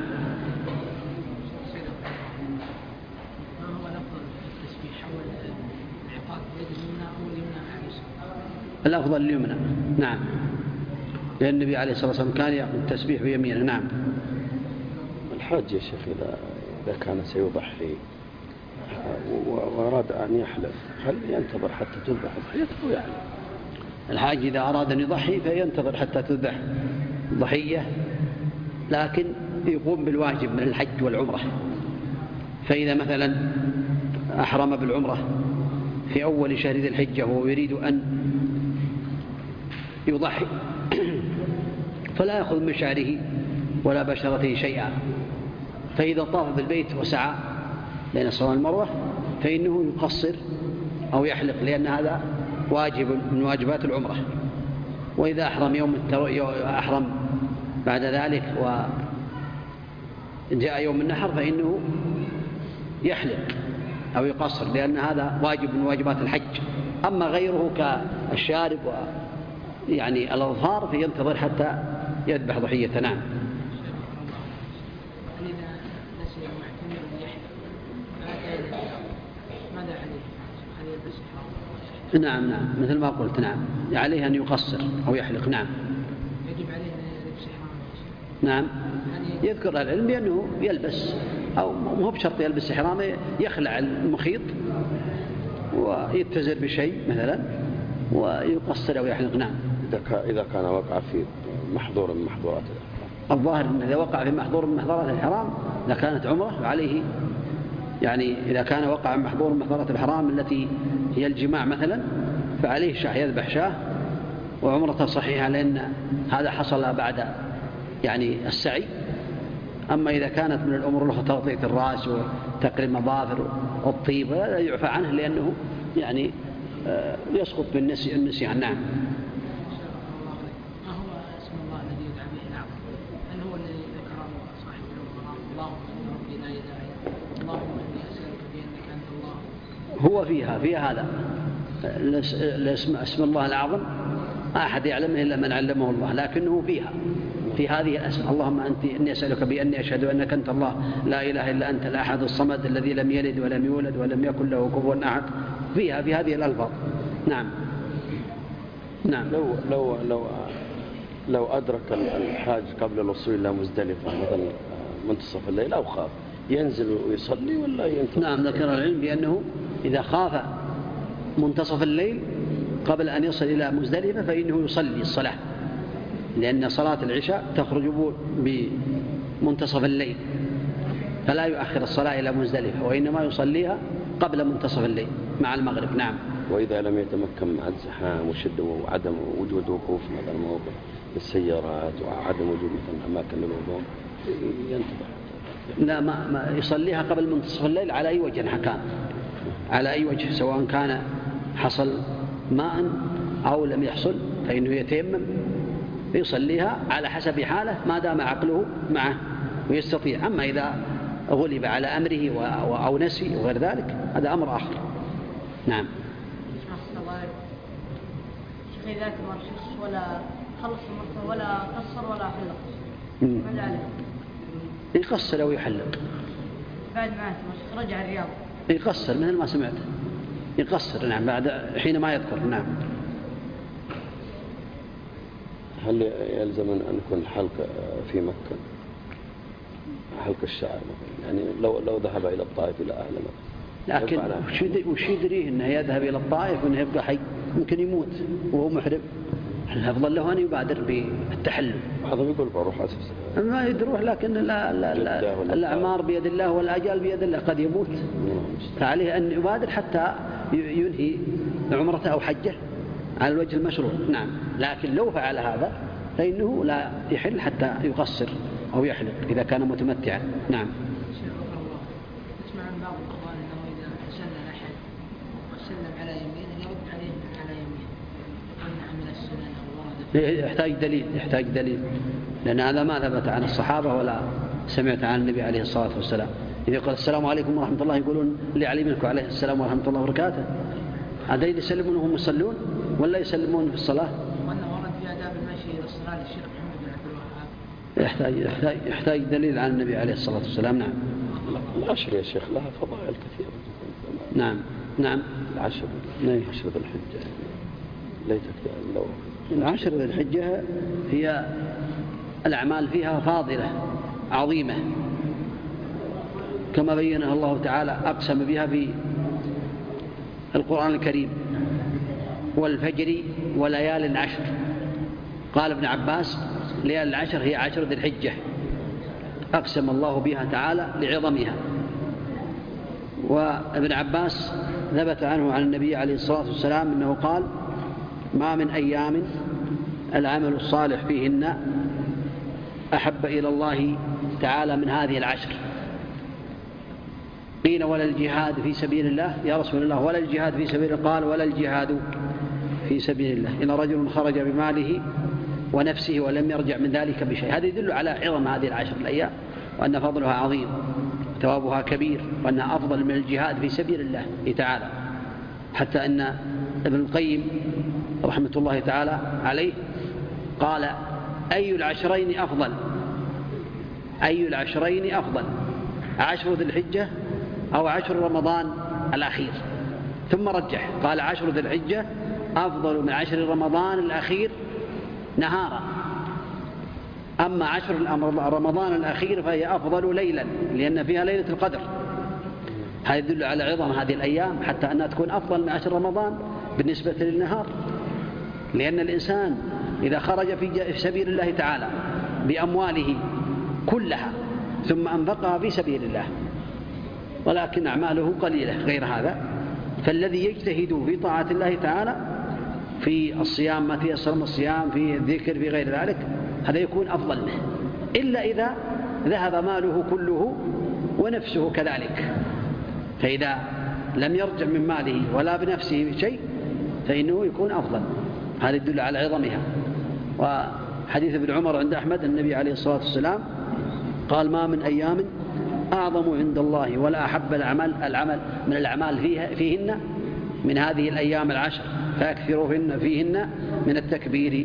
الأفضل اليمنى. نعم، لأن النبي عليه الصلاة والسلام كان يأخذ التسبيح بيمينه. نعم. الحاج يا شيخ إذا كان سيضحي وأراد أن يحلف، هل ينتظر حتى تذبح ضحيته أو يحلف؟ الحاج إذا أراد أن يضحي فينتظر حتى تذبح ضحية، لكن يقوم بالواجب من الحج والعمرة. فإذا مثلا أحرم بالعمرة في أول شهر ذي الحجة وهو يريد أن يضحي فلا يأخذ من شعره ولا بشرته شيئا، فإذا طاف بالبيت وسعى بين الصفا والمروة فإنه يقصر أو يحلق، لأن هذا واجب من واجبات العمرة. وإذا أحرم أحرم بعد ذلك وجاء يوم النحر فإنه يحلق أو يقصر، لأن هذا واجب من واجبات الحج. أما غيره كالشارب يعني الأظفار فينتظر حتى يذبح ضحية. نعم. نعم مثل ما قلت. نعم عليه أن يقصر أو يحلق. نعم يجب عليه أن يلبس إحرام. نعم يذكر العلم بأنه يلبس، أو مو بشرط يلبس إحرام، يخلع المخيط ويتزر بشيء مثلا ويقصر أو يحلق. نعم إذا كان وقع في محظور من محظورات الإحرام. الظاهر أنه إذا وقع في محظور من محظورات الإحرام، إذا كانت عمره عليه، يعني إذا كان وقع من محظور من محظورات الإحرام التي هي الجماع مثلا، فعليه شاه، يذبح شاه وعمرته صحيحة، لأن هذا حصل بعد يعني السعي. أما إذا كانت من الأمور الأخرى تغطية الرأس وتقليم الظافر والطيب، لا يعفى عنه لأنه يعني يسقط بالنسيان. نعم. ما هو اسم الله الذي يدعى به الأعظم؟ هل هو الذي ذكره صاحب القرآن اللهم ربي لا إله إلا أنت اللهم إني أسألك بأنك أنت الله؟ هو فيها هذا اسم الله الأعظم، ما أحد يعلمه إلا من علمه الله، لكنه في هذه الأسماء. اللهم إني أسألك بأني أشهد أنك أنت الله لا إله إلا أنت الأحد الصمد الذي لم يلد ولم يولد ولم يكن له كفوا أحد. في هذه الألفاظ. نعم. لو أدرك الحاج قبل الوصول إلى مزدلفة مثلا منتصف الليل أو خاف، ينزل ويصلي ولا ينتظر؟ نعم ذكر العلم بأنه إذا خاف منتصف الليل قبل أن يصل إلى مزدلفة فإنه يصلي الصلاة، لأن صلاة العشاء تخرج بمنتصف الليل، فلا يؤخر الصلاة إلى مزدلفة، وإنما يصليها قبل منتصف الليل مع المغرب. نعم. وإذا لم يتمكن مع الزحام وشدة وعدم وجود وقوف مثلا موقف السيارات وعدم وجود مثلا أماكن للوضوء، ينتبه. لا، ما يصليها قبل منتصف الليل على أي وجه كان، على أي وجه، سواء كان حصل ماء أو لم يحصل، فإنه يتيمم يصليها على حسب حاله ما دام عقله معه ويستطيع. أما إذا غلب على أمره أو نسي وغير ذلك هذا أمر آخر. نعم. شيخ ذاك ما شخص ولا خلص المرتبة ولا قصر ولا حلق، ماذا عليه؟ يقصر أو يحلق بعد ما رجع الرياض. يقصر مثل ما سمعت، يقصر. نعم بعد حين ما يذكر. نعم. هل يلزم أن يكون الحلق في مكة حلق الشعر مثلا؟ يعني لو ذهب إلى الطائف إلى أهل مكة، لكن وش يدريه أنه يذهب إلى الطائف وأنه يبقى حي؟ ممكن يموت وهو محرم. الأفضل له أن يبادر بالتحلل. بعضهم يقول بروح أساس ما يدروح، لكن الأعمار بيد الله والأجال بيد الله، قد يموت، فعليه أن يبادر حتى ينهي عمرته أو حجه على الوجه المشروع. نعم. لكن لو فعل هذا فإنه لا يحل حتى يقصر أو يحلق إذا كان متمتعا. نعم. نسمع عن بعض الإخوان أنه إذا سلم أحد وسلم على يمينه يرد عليه على يمينه، يقول من السنن أو ورد. يحتاج دليل، لأن هذا ما ثبت عن الصحابة ولا سمعت عن النبي عليه الصلاة والسلام. إذا قال السلام عليكم ورحمة الله يقولون لعلي منكم عليه السلام ورحمة الله وبركاته، هذا يسلمون وهم يصلون ولا يسلمون في الصلاة؟ وأنه ورد في آداب المشي إلى الصلاة للشيخ محمد بن عبد الوهاب. يحتاج دليل عن النبي عليه الصلاة والسلام. نعم. العشر يا شيخ لها فضائل كثيرة. نعم. العشر ذي الحجة ليتك لو العشر ذي الحجة هي الأعمال فيها فاضلة عظيمة، كما بينها الله تعالى، أقسم بها في القرآن الكريم: والفجر وليال عشر. قال ابن عباس: ليال العشر هي عشر ذي الحجة، أقسم الله بها تعالى لعظمها. وابن عباس ثبت عنه عن النبي عليه الصلاة والسلام أنه قال: ما من أيام العمل الصالح فيهن أحب إلى الله تعالى من هذه العشر. قيل: ولا الجهاد في سبيل الله يا رسول الله؟ ولا الجهاد في سبيل الله؟ قال: ولا الجهاد في سبيل الله إلا رجل خرج بماله ونفسه ولم يرجع من ذلك بشيء. هذا يدل على عظم هذه العشر الأيام، وأن فضلها عظيم وثوابها كبير، وأنها أفضل من الجهاد في سبيل الله تعالى. حتى أن ابن القيم رحمة الله تعالى عليه قال: أي العشرين أفضل؟ أي العشرين أفضل؟ 10 ذي الحجة أو 10 رمضان الأخير؟ ثم رجح قال 10 ذي الحجة أفضل من 10 رمضان الأخير نهارا، أما 10 رمضان الأخير فهي أفضل ليلا لأن فيها ليلة القدر. هذا يدل على عظم هذه الأيام حتى أنها تكون أفضل من 10 رمضان بالنسبة للنهار، لأن الإنسان إذا خرج في سبيل الله تعالى بأمواله كلها ثم أنفقها في سبيل الله ولكن أعماله قليلة غير هذا، فالذي يجتهد في طاعة الله تعالى في الصيام ما تيسر من الصيام، في الذكر، في غير ذلك، هذا يكون أفضل له، إلا إذا ذهب ماله كله ونفسه كذلك، فإذا لم يرجع من ماله ولا بنفسه شيء فإنه يكون أفضل. هذا يدل على عظمها. وحديث ابن عمر عند أحمد النبي عليه الصلاة والسلام قال ما من أيام أعظم عند الله ولا أحب العمل من الأعمال فيهن من هذه الأيام العشر فأكثروا فيهن من التكبير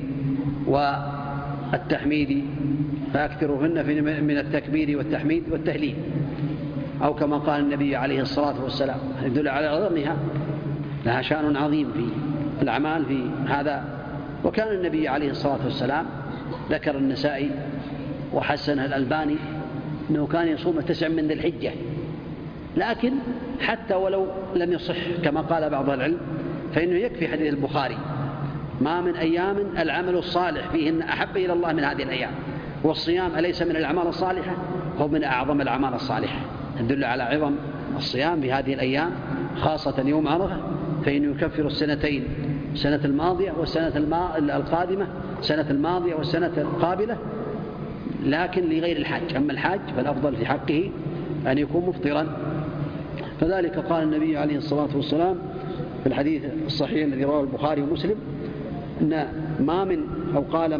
والتحميد، فأكثروهن من التكبير والتحميد والتهليل، أو كما قال النبي عليه الصلاة والسلام. يدل على عظمها، لها شأن عظيم في الأعمال في هذا. وكان النبي عليه الصلاة والسلام ذكر النسائي وحسنه الألباني أنه كان يصوم 9 من ذي الحجة، لكن حتى ولو لم يصح كما قال بعض العلم فإنه يكفي حديث البخاري ما من أيام العمل الصالح فيهن أحب إلى الله من هذه الأيام، والصيام أليس من الأعمال الصالحة؟ هو من أعظم الأعمال الصالحة. يدل على عظم الصيام في هذه الأيام خاصة يوم عرفة، فإنه يكفر السنتين، السنة الماضية والسنة القادمة، السنة الماضية والسنة القابلة، لكن لغير الحاج. أما الحاج فالأفضل في حقه أن يكون مفطرا. فذلك قال النبي عليه الصلاة والسلام في الحديث الصحيح الذي رواه البخاري ومسلم أن ما من أو قال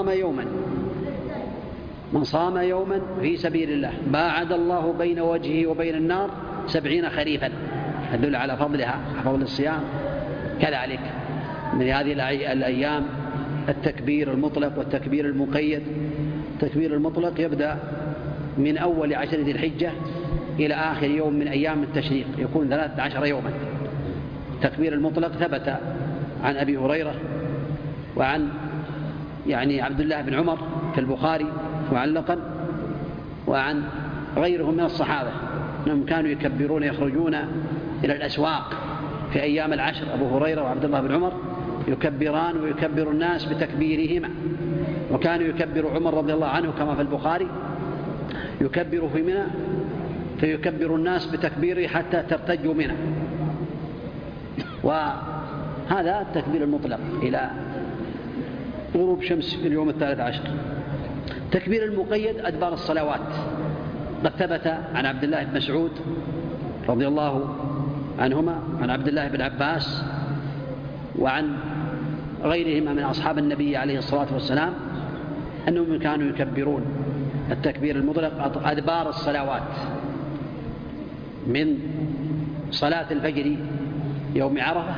من صام يوما في سبيل الله باعد الله بين وجهه وبين النار 70 خريفا. يدل على فضلها، فضل الصيام. كذلك من هذه الأيام التكبير المطلق والتكبير المقيد. التكبير المطلق يبدأ من أول 10 ذي الحجة إلى آخر يوم من أيام التشريق، يكون 13 يوما. التكبير المطلق ثبت عن أبي هريرة وعن عبد الله بن عمر في البخاري معلقا، وعن غيرهم من الصحابة أنهم كانوا يكبرون يخرجون إلى الأسواق في أيام العشر. أبو هريرة وعبد الله بن عمر يكبران ويكبر الناس بتكبيرهما، وكان يكبر عمر رضي الله عنه كما في البخاري يكبر في منى فيكبر الناس بتكبيره حتى ترتجوا منى. وهذا التكبير المطلق إلى غروب شمس في اليوم 13. تكبير المقيد أدبار الصلوات قد ثبت عن عبد الله بن مسعود رضي الله عنهما، عن عبد الله بن عباس، وعن غيرهما من أصحاب النبي عليه الصلاة والسلام أنهم كانوا يكبرون التكبير المطلق أدبار الصلوات من صلاة الفجر يوم عرفة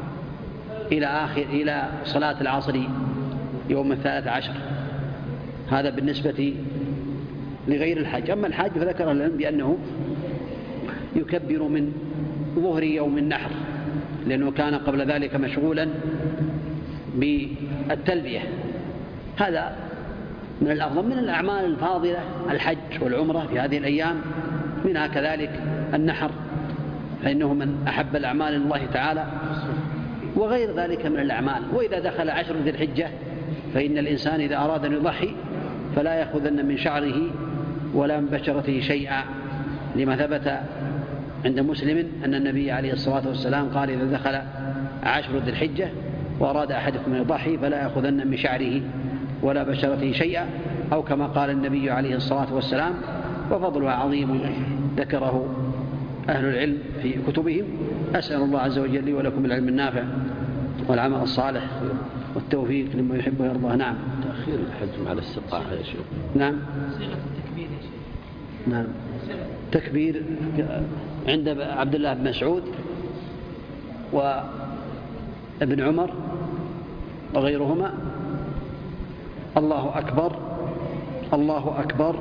إلى صلاة العصر يوم 13. هذا بالنسبة لغير الحج. أما الحج فذكر العلم بأنه يكبر من ظهر يوم النحر، لأنه كان قبل ذلك مشغولا بالتلبية. هذا من الأفضل من الأعمال الفاضلة الحج والعمرة في هذه الأيام، منها كذلك النحر فإنه من أحب الأعمال الله تعالى، وغير ذلك من الأعمال. وإذا دخل 10 ذي الحجة فإن الإنسان إذا أراد أن يضحي فلا يأخذن من شعره ولا من بشرته شيئا، لما ثبت عند مسلم أن النبي عليه الصلاة والسلام قال إذا دخل 10 ذي الحجة وأراد أحدكم أن يضحي فلا يأخذن من شعره ولا بشرته شيئا، أو كما قال النبي عليه الصلاة والسلام. وفضلها عظيم ذكره أهل العلم في كتبهم. أسأل الله عز وجل لي ولكم العلم النافع والعمل الصالح والتوفيق لما يحب ويرضاه. نعم. تأخير الحج على الاستطاعة يا شيخ. نعم. صيغة التكبير يا شيخ. نعم. تكبير عند عبد الله بن مسعود وابن عمر وغيرهما الله أكبر الله أكبر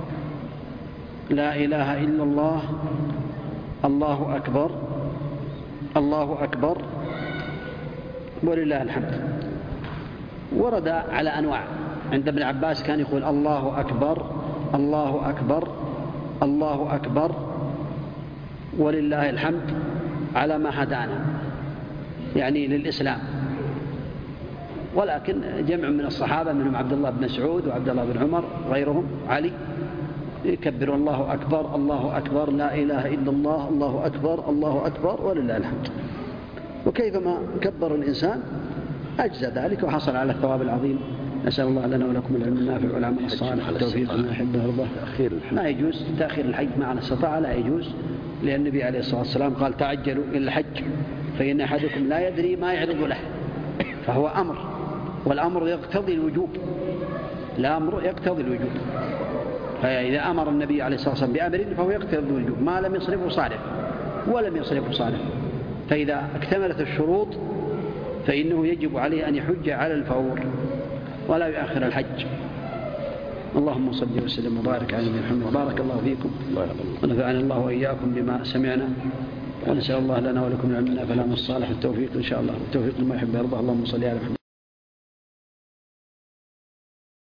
لا إله إلا الله الله أكبر الله أكبر ولله الحمد. ورد على أنواع. عند ابن عباس كان يقول الله أكبر الله أكبر الله أكبر ولله الحمد على ما هدانا، يعني للإسلام. ولكن جمع من الصحابة منهم عبد الله بن مسعود وعبد الله بن عمر غيرهم علي يكبر الله أكبر الله أكبر لا إله إلا الله الله أكبر الله أكبر ولله الحمد. وكيفما كبر الإنسان أجزى ذلك وحصل على الثواب العظيم. نسأل الله لنا ولكم العلم النافع والعمل الصالح والتوفيق ما يحب ويرضى. ما يجوز تأخير الحج مع الاستطاعة، لا يجوز، لأن النبي عليه الصلاة والسلام قال تعجلوا إلى الحج فإن أحدكم لا يدري ما يعرض له، فهو أمر، والأمر يقتضي الوجوب، الأمر يقتضي الوجوب. فإذا أمر النبي عليه الصلاة والسلام بأمر فهو يقتضي الوجوب ما لم يصرفه صارف ولم يصرفه صارف. فإذا اكتملت الشروط فإنه يجب عليه أن يحج على الفور ولا يؤخر الحج. اللهم صل وسلم وبارك على نبينا محمد وبارك الله فيكم ونفعني الله وإياكم بما سمعنا، ونسأل الله لنا ولكم العلم النافع والعمل الصالح والتوفيق إن شاء الله، والتوفيق لما يحب ويرضى. اللهم صل على محمد.